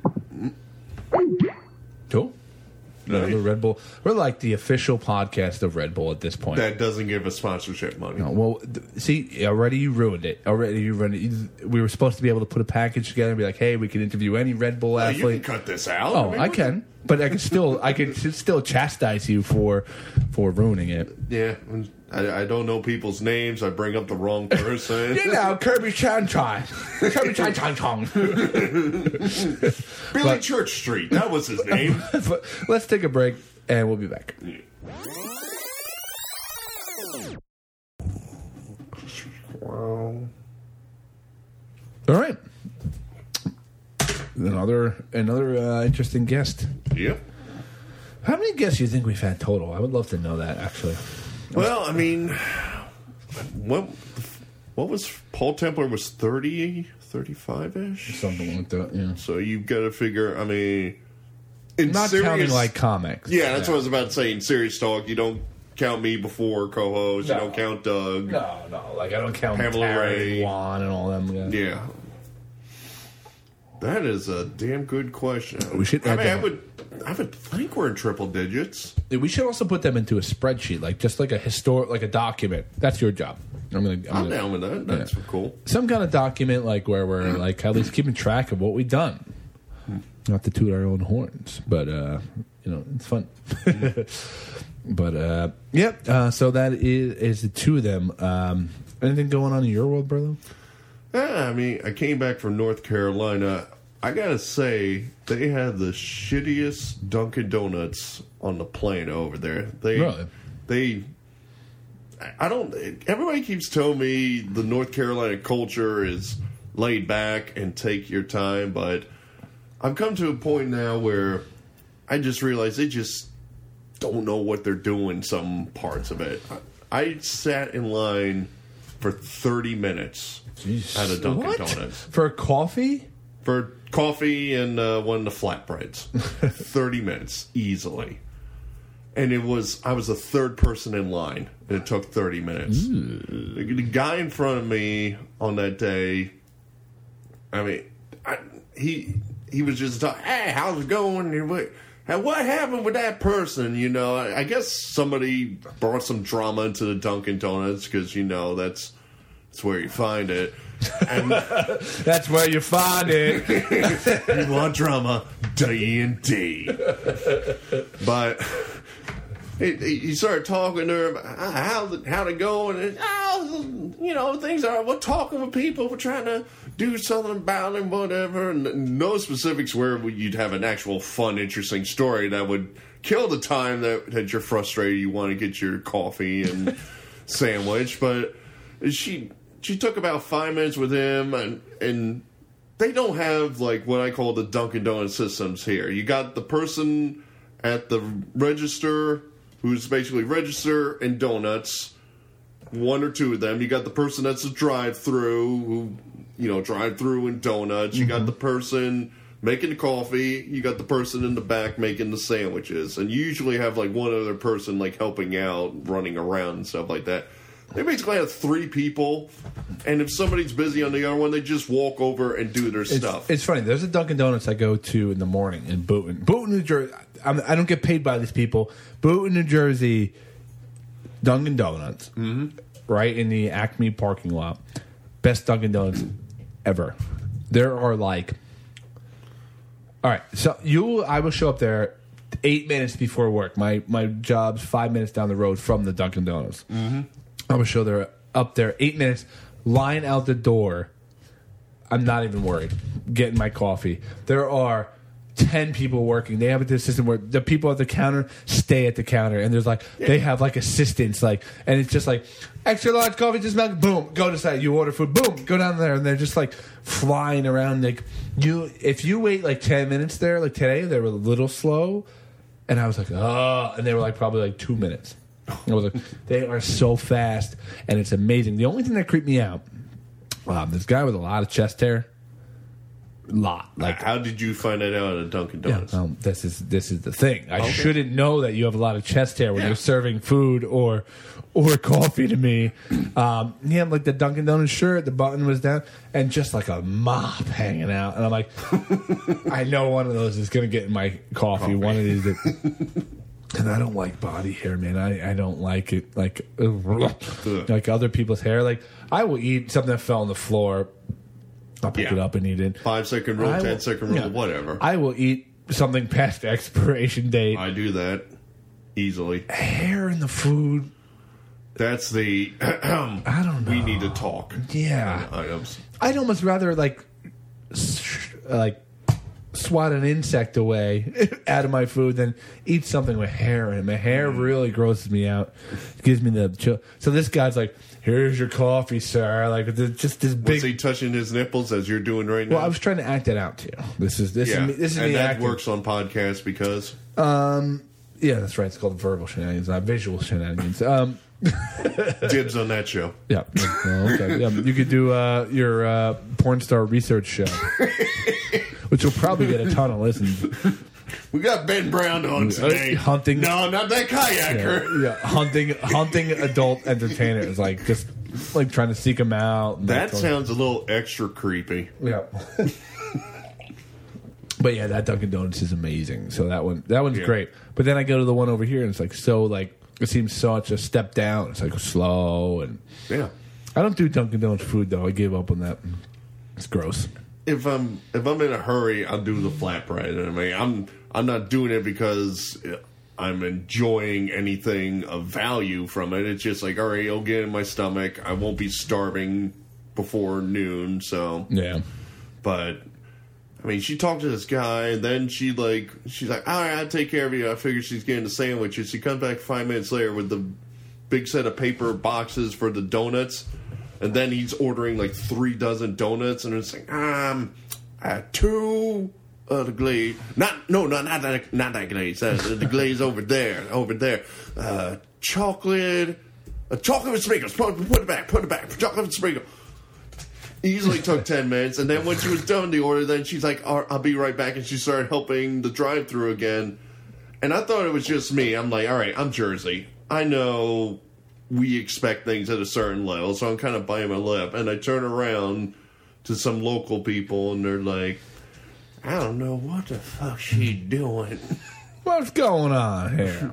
Cool. No, we're Red Bull. We're like the official podcast of Red Bull at this point. That doesn't give us sponsorship money. No, well, th- see, already you ruined it. Already you ruined it. We were supposed to be able to put a package together and be like, "Hey, we can interview any Red Bull Oh, athlete." you can cut this out. Oh, mean, I what can, but I can still, I can still chastise you for for ruining it. the- Yeah, I, I don't know people's names. I bring up the wrong person. You know, Kirby Chan Chan, Kirby Chan Chan Chong. Billy But- Church Street. That was his name. But let's take a break, and we'll be back. Wow. All right. Another another uh, interesting guest. Yep. How many guests do you think we've had total? I would love to know that, actually. Well, I mean, what what was Paul Templar was thirty, thirty-five-ish? Something like that, yeah. So you've got to figure, I mean, in Not serious, counting, like, comics. Yeah, that's what I was about to say. In serious talk, you don't count me before co-host. No. You don't count Doug. No, no. Like, I don't count Pamela Tara Ray. and Juan and all them guys. Yeah. That is a damn good question. We should I add mean, I them. would, I would think we're in triple digits. We should also put them into a spreadsheet, like just like a historic, like a document. That's your job. I'm gonna. I'm, I'm gonna, down with that. That's Yeah. cool. Some kind of document, like where we're like at least keeping track of what we've done. Not to toot our own horns, but uh, you know, it's fun. But uh, yeah, uh, so that is is the two of them. Um, anything going on in your world, brother? Yeah, I mean, I came back from North Carolina. I gotta say, they had the shittiest Dunkin' Donuts on the plane over there. They, Really? they, I don't. Everybody keeps telling me the North Carolina culture is laid back and take your time, but I've come to a point now where I just realize they just don't know what they're doing. Some parts of it. I, I sat in line for thirty minutes at a Dunkin' What? Donuts For coffee? for coffee and uh, one of the flatbreads. thirty minutes easily, and it was I was the third person in line, and it took thirty minutes. The, the guy in front of me on that day, I mean, I, he he was just talking, "Hey, how's it going? And what, and what happened with that person?" You know, I, I guess somebody brought some drama into the Dunkin' Donuts because you know that's that's where you find it. And That's where you find it. you want drama, D and D. But he, he started talking to her about how's it, how'd it go, and oh, you know, things are. We're talking with people. We're trying to do something about it, whatever. And no specifics where you'd have an actual fun, interesting story that would kill the time that, that you're frustrated. You want to get your coffee and sandwich, but she. She took about five minutes with him, and and they don't have like what I call the Dunkin' Donuts systems here. You got the person at the register who's basically register and donuts, one or two of them. You got the person that's a drive-through who, you know, drive-through and donuts. You got the person making the coffee. You got the person in the back making the sandwiches, and you usually have like one other person like helping out, running around and stuff like that. They basically have three people, and if somebody's busy on the other one, they just walk over and do their It's, stuff. it's funny. There's a Dunkin' Donuts I go to in the morning in Boonton. Boonton, New Jersey. I'm, I don't get paid by these people. Boonton, New Jersey, Dunkin' Donuts, mm-hmm. right in the Acme parking lot. Best Dunkin' Donuts ever. There are like... All right, so you, I will show up there eight minutes before work. My my job's five minutes down the road from the Dunkin' Donuts. Mm-hmm. I'm gonna show they're up there. Eight minutes. Line out the door. I'm not even worried. Getting my coffee. There are ten people working. They have a system where the people at the counter stay at the counter, and there's like yeah. they have like assistants, like, and it's just like extra large coffee, just milk, boom, go to side. You order food, boom, go down there, and they're just like flying around. Like you, if you wait like ten minutes there, like today, they were a little slow, and I was like, oh, and they were like probably like two minutes. I was like, they are so fast, and it's amazing. The only thing that creeped me out, um, this guy with a lot of chest hair. Lot like how did you find that out at Dunkin' Donuts? Yeah, um, this is this is the thing. I okay. shouldn't know that you have a lot of chest hair when yeah. you're serving food or or coffee to me. Um, he had like the Dunkin' Donuts shirt, the button was down, and just like a mop hanging out. And I'm like, I know one of those is going to get in my coffee. coffee. One of these, that, and I don't like body hair, man. I, I don't like it. Like like other people's hair. Like I will eat something that fell on the floor. I'll pick yeah. it up and eat it. Five second rule, I ten will, second rule, yeah. whatever. I will eat something past the expiration date. I do that easily. Hair in the food. That's the. I don't know. We need to talk. Yeah. Items. I'd almost rather like, like, swat an insect away out of my food than eat something with hair in it. My hair really grosses me out. It gives me the chill. So this guy's like, here's your coffee, sir. Like, just this big. Was he touching his nipples as you're doing right now? Well, I was trying to act it out too. This is this yeah. is me, this is and me that acting. works on podcasts because. Um. Yeah, that's right. It's called verbal shenanigans, not visual shenanigans. Um. Dibs on that show. Yeah. Oh, okay. Yeah, you could do uh, your uh, porn star research show, which will probably get a ton of listens. We got Ben Brown on today. Uh, hunting. No, not that kayaker. Yeah, yeah. hunting, hunting adult entertainers, like just like trying to seek them out. And that like, sounds a little extra creepy. Yeah. But yeah, that Dunkin' Donuts is amazing. So that one, that one's yeah. great. But then I go to the one over here, and it's like so like. It seems such a step down. It's like slow and yeah. I don't do Dunkin' Donuts food though. I gave up on that. It's gross. If I'm if I'm in a hurry, I'll do the flatbread. I mean, I'm I'm not doing it because I'm enjoying anything of value from it. It's just like, all right, it'll get in my stomach. I won't be starving before noon. So yeah, but. I mean, she talked to this guy, and then she, like, she's like, all right, I'll take care of you. I figure she's getting the sandwiches. She comes back five minutes later with the big set of paper boxes for the donuts, and then he's ordering, like, three dozen donuts, and it's like, um, uh, two of the glaze. Not, no, not, not, that, not that glaze. Uh, the glaze over there, over there. Uh, chocolate, uh, chocolate with sprinkles. Put, put it back, put it back. Chocolate with sprinkles. Easily took ten minutes, and then when she was done with the order, then she's like, I'll be right back, and she started helping the drive-thru again. And I thought it was just me. I'm like, all right, I'm Jersey. I know we expect things at a certain level, so I'm kind of biting my lip. And I turn around to some local people, and they're like, I don't know what the fuck she doing. What's going on here?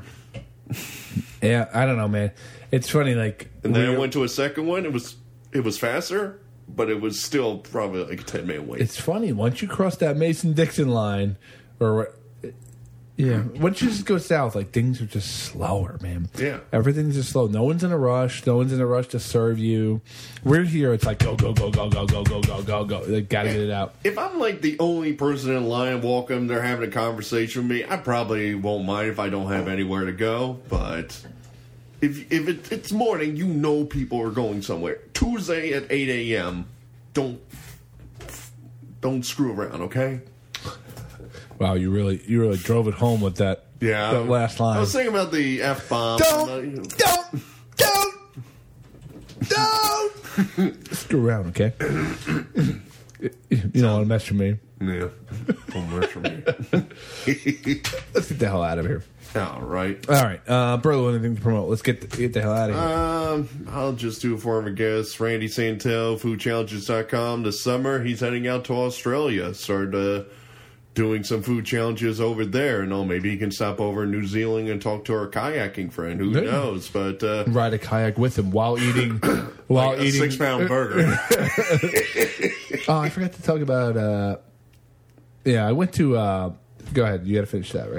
Yeah, I don't know, man. It's funny, like... And then I went to a second one. It was it was faster. But it was still probably like a ten-minute wait. It's funny. Once you cross that Mason-Dixon line, or yeah, once you just go south, like things are just slower, man. Yeah. Everything's just slow. No one's in a rush. No one's in a rush to serve you. We're here. It's like go, go, go, go, go, go, go, go, go, go. Like, gotta get it out. If I'm like the only person in line walking, they're having a conversation with me, I probably won't mind if I don't have anywhere to go. But if if it, it's morning, you know people are going somewhere. Tuesday at eight a.m., don't don't screw around, okay? Wow, you really you really drove it home with that, yeah, that last line. I was thinking about the F-bomb. Don't, uh, you know. don't, don't, don't. Screw around, okay? You don't want to mess with me. Yeah, don't mess with me. Let's get the hell out of here. All right. All right. Uh, Burlow, anything to promote? Let's get the, get the hell out of here. Um, I'll just do a former guest, Randy Santel, food challenges dot com. This summer, he's heading out to Australia. Started uh, doing some food challenges over there. And oh, maybe he can stop over in New Zealand and talk to our kayaking friend. Who yeah. knows? But uh, ride a kayak with him while eating while like a eating six pound burger. Oh, I forgot to talk about. Uh, yeah, I went to. Uh, go ahead. You got to finish that, right?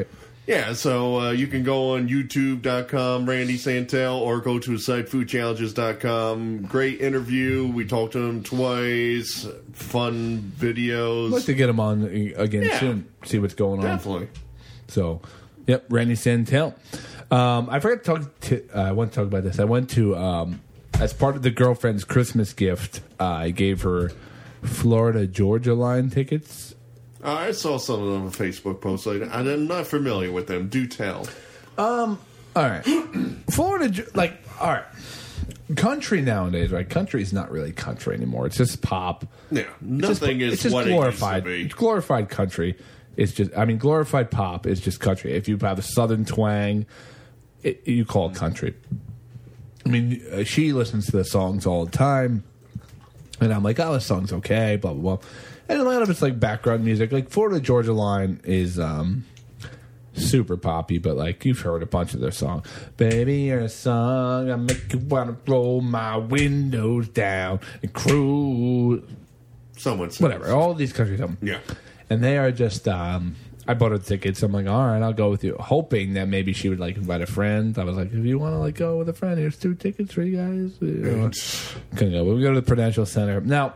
Yeah, so uh, you can go on youtube dot com, Randy Santel, or go to his site, food challenges dot com. Great interview. We talked to him twice. Fun videos. I'd like to get him on again Yeah. soon, see what's going on. Definitely. So, yep, Randy Santel. Um, I forgot to talk to, uh, I want to talk about this. I went to, um, as part of the girlfriend's Christmas gift, uh, I gave her Florida Georgia line tickets. Uh, I saw some of them on Facebook posts. Like, I'm not familiar with them. Do tell. Um, all right. Florida, like, all right. Country nowadays, right? Country is not really country anymore. It's just pop. Yeah, It's nothing just, is it's just what glorified. it used to be. It's glorified country. It's just, I mean, glorified pop is just country. If you have a southern twang, it, you call it country. I mean, uh, she listens to the songs all the time, and I'm like, oh, this song's okay, blah, blah, blah. And a lot of it's like background music. Like Florida Georgia Line is um, super poppy, but like you've heard a bunch of their songs. Baby, you're a song, I make you want to roll my windows down and cruise. Someone says. Whatever, all these country songs. Yeah. And they are just, um, I bought her tickets. I'm like, all right, I'll go with you. Hoping that maybe she would like invite a friend. I was like, if you want to like go with a friend, here's two tickets for you guys. You know, couldn't go. But we go to the Prudential Center. Now,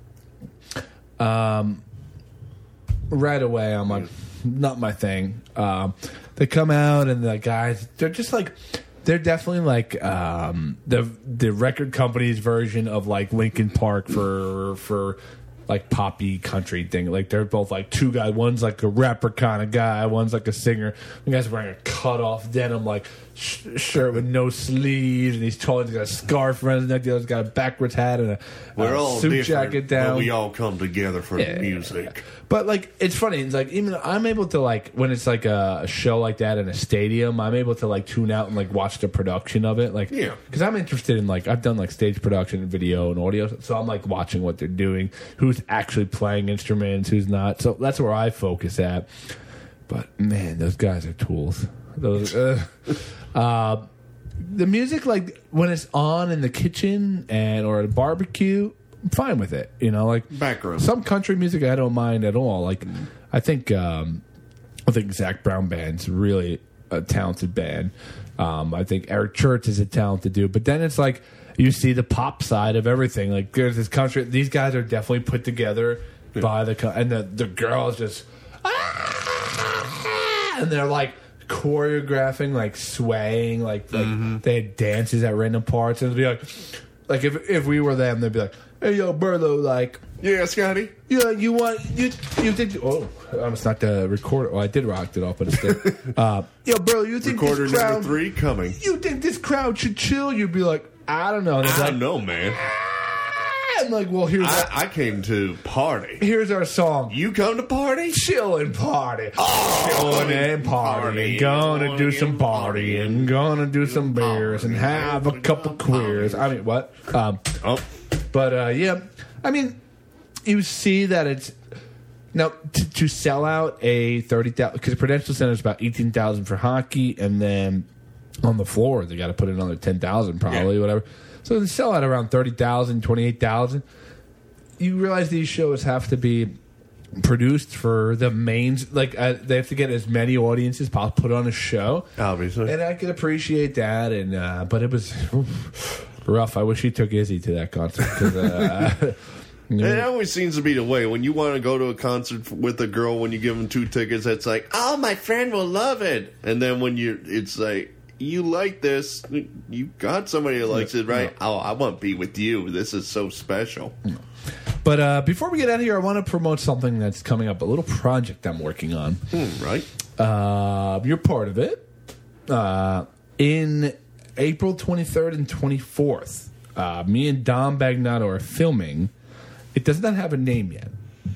um, right away, I'm like, not my thing. Um, they come out and the guys, they're just like, they're definitely like um, the the record company's version of like Linkin Park for for like poppy country thing. Like they're both like two guys. One's like a rapper kind of guy. One's like a singer. The guy's wearing a cut off denim like sh- shirt with no sleeves, and he's tall. He's got a scarf around his neck. The other's got a backwards hat and a, We're a all suit different, jacket down. but we all come together for Yeah, the music. yeah. But like it's funny. It's like even I'm able to like when it's like a, a show like that in a stadium, I'm able to like tune out and like watch the production of it. Like Yeah. because I'm interested in like I've done like stage production, and video, and audio, so I'm like watching what they're doing, who's actually playing instruments, who's not. So that's where I focus at. But man, those guys are tools. Those. Uh, uh, the music, like when it's on in the kitchen and or at a barbecue, I'm fine with it. You know, like Background. some country music I don't mind at all. Like I think um, I think Zach Brown Band's really a talented band. Um, I think Eric Church is a talented dude. But then it's like you see the pop side of everything. Like there's this country. These guys are definitely put together by the co- and the the girls just ah, and they're like choreographing, like swaying, like like Mm-hmm. they had dances at random parts, and it'd be like, like if if we were them, they'd be like, "Hey, yo, Burlo, like, Yeah, Scotty. yeah, you want you you think? Oh, it's not the recorder. Oh, I did rock it off, but it's there. uh, yo, Burlo, you think Recorder this number crowd? three coming. You think this crowd should chill? You'd be like, I don't know. And it's I like, don't know, man. I'm like, well, here's I, I came to party. here's our song. You come to party? Chill and party. Oh, Chillin' and partying. partying. Gonna do some partying. Gonna do some beers and have a couple queers. I mean, what? Um, Oh, but, uh, yeah. I mean, you see that it's... Now, to, to sell out a thirty thousand... Because Prudential Center is about eighteen thousand for hockey, and then on the floor, they got to put another ten thousand probably, Yeah. whatever. So they sell out around thirty thousand, twenty-eight thousand. You realize these shows have to be produced for the mains. Like, uh, they have to get as many audiences as possible, put on a show. obviously. And I can appreciate that, and uh, but it was rough. I wish he took Izzy to that concert. 'Cause, uh, It always seems to be the way. When you want to go to a concert with a girl, when you give them two tickets, it's like, oh, my friend will love it. And then when you, it's like, you like this, you got somebody that likes it, right? Oh, I want to be with you. This is so special. But uh, before we get out of here, I want to promote something that's coming up, a little project I'm working on. Hmm, right? Uh, you're part of it. Uh, in April twenty-third and twenty-fourth, uh, me and Dom Bagnotto are filming. It does not have a name yet.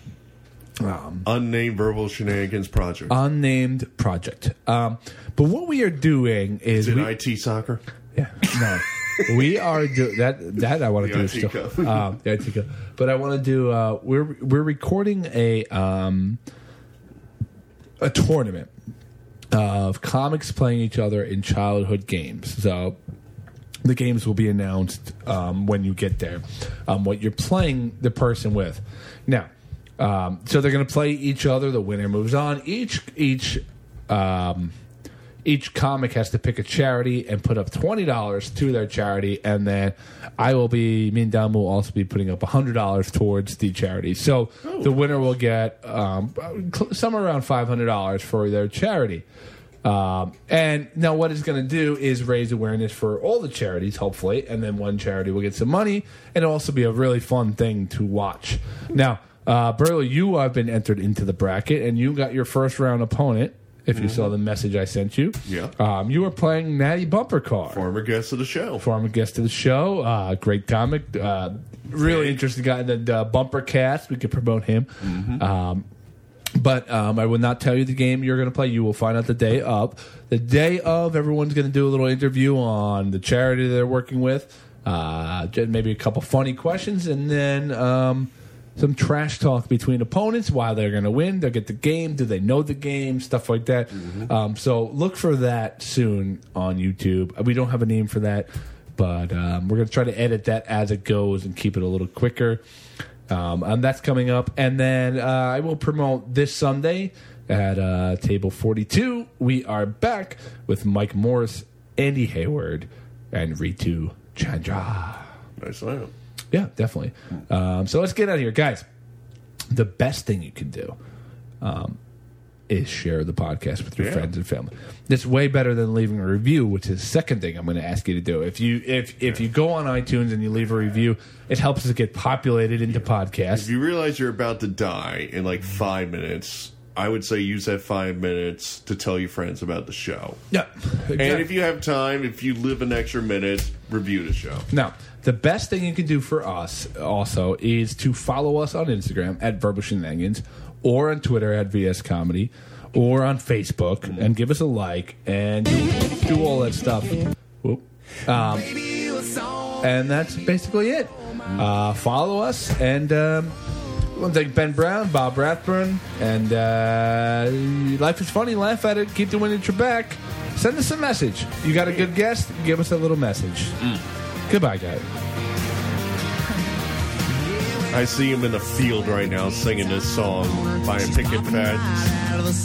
Um, Unnamed Verbal Shenanigans Project. unnamed project. Um, but what we are doing is... is it we, I T soccer? Yeah, no. We are do that. That I want to The do I T still. Cup. Um, the I T Cup. But I want to do. Uh, we're we're recording a um, a tournament of comics playing each other in childhood games. So the games will be announced um, when you get there. Um, what you're playing the person with. Now, um, so they're going to play each other. The winner moves on. Each each um, each comic has to pick a charity and put up twenty dollars to their charity, and then I will be, me and Dom will also be putting up one hundred dollars towards the charity. So oh. the winner will get um, somewhere around five hundred dollars for their charity. Um, and now what it's going to do is raise awareness for all the charities, hopefully, and then one charity will get some money, and it'll also be a really fun thing to watch. Now, uh, Burley, you have been entered into the bracket, and you got your first round opponent, if you mm-hmm. saw the message I sent you. Yeah. Um, you were playing Natty Bumper Car. Former guest of the show. Former guest of the show. Uh, great comic. Uh, really interesting guy. The uh, Bumper Cast, we could promote him. Mm-hmm. Um But um, I will not tell you the game you're going to play. You will find out the day of. The day of, everyone's going to do a little interview on the charity they're working with, uh, maybe a couple funny questions, and then um, some trash talk between opponents, why they're going to win, they'll get the game, do they know the game, stuff like that. Mm-hmm. Um, so look for that soon on YouTube. We don't have a name for that, but um, we're going to try to edit that as it goes and keep it a little quicker. Um, and that's coming up. And then uh, I will promote this Sunday at uh, Table forty-two. We are back with Mike Morris, Andy Hayward, and Ritu Chandra. Nice lineup. Yeah, definitely. Um, so let's get out of here. Guys, the best thing you can do um, is share the podcast with your yeah. friends and family. It's way better than leaving a review, which is the second thing I'm going to ask you to do. If you if if you go on iTunes and you leave a review, it helps us get populated into podcasts. If you realize you're about to die in like five minutes, I would say use that five minutes to tell your friends about the show. Yeah. Exactly. And if you have time, if you live an extra minute, review the show. Now, the best thing you can do for us also is to follow us on Instagram at Verbal Shenanigans or on Twitter at V S Comedy. Or on Facebook, mm-hmm. and give us a like, and do, do all that stuff. Whoop. Um, and that's basically it. Uh, follow us, and um, I want to thank Ben Brown, Bob Rathburn, and uh, Life is Funny. Laugh at it. Keep doing it. You're back. Send us a message. You got a good guest? Give us a little message. Mm. Goodbye, guys. I see him in the field right now singing this song by a picket fence.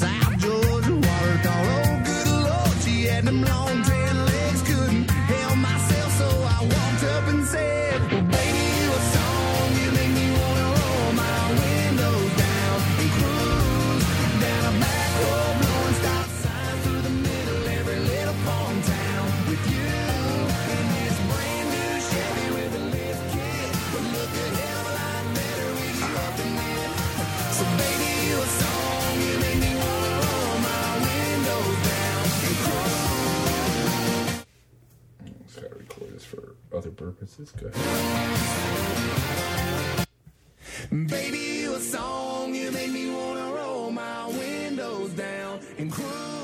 Other purposes. Go ahead. Baby, you a song, you make me wanna roll my windows down and cruise.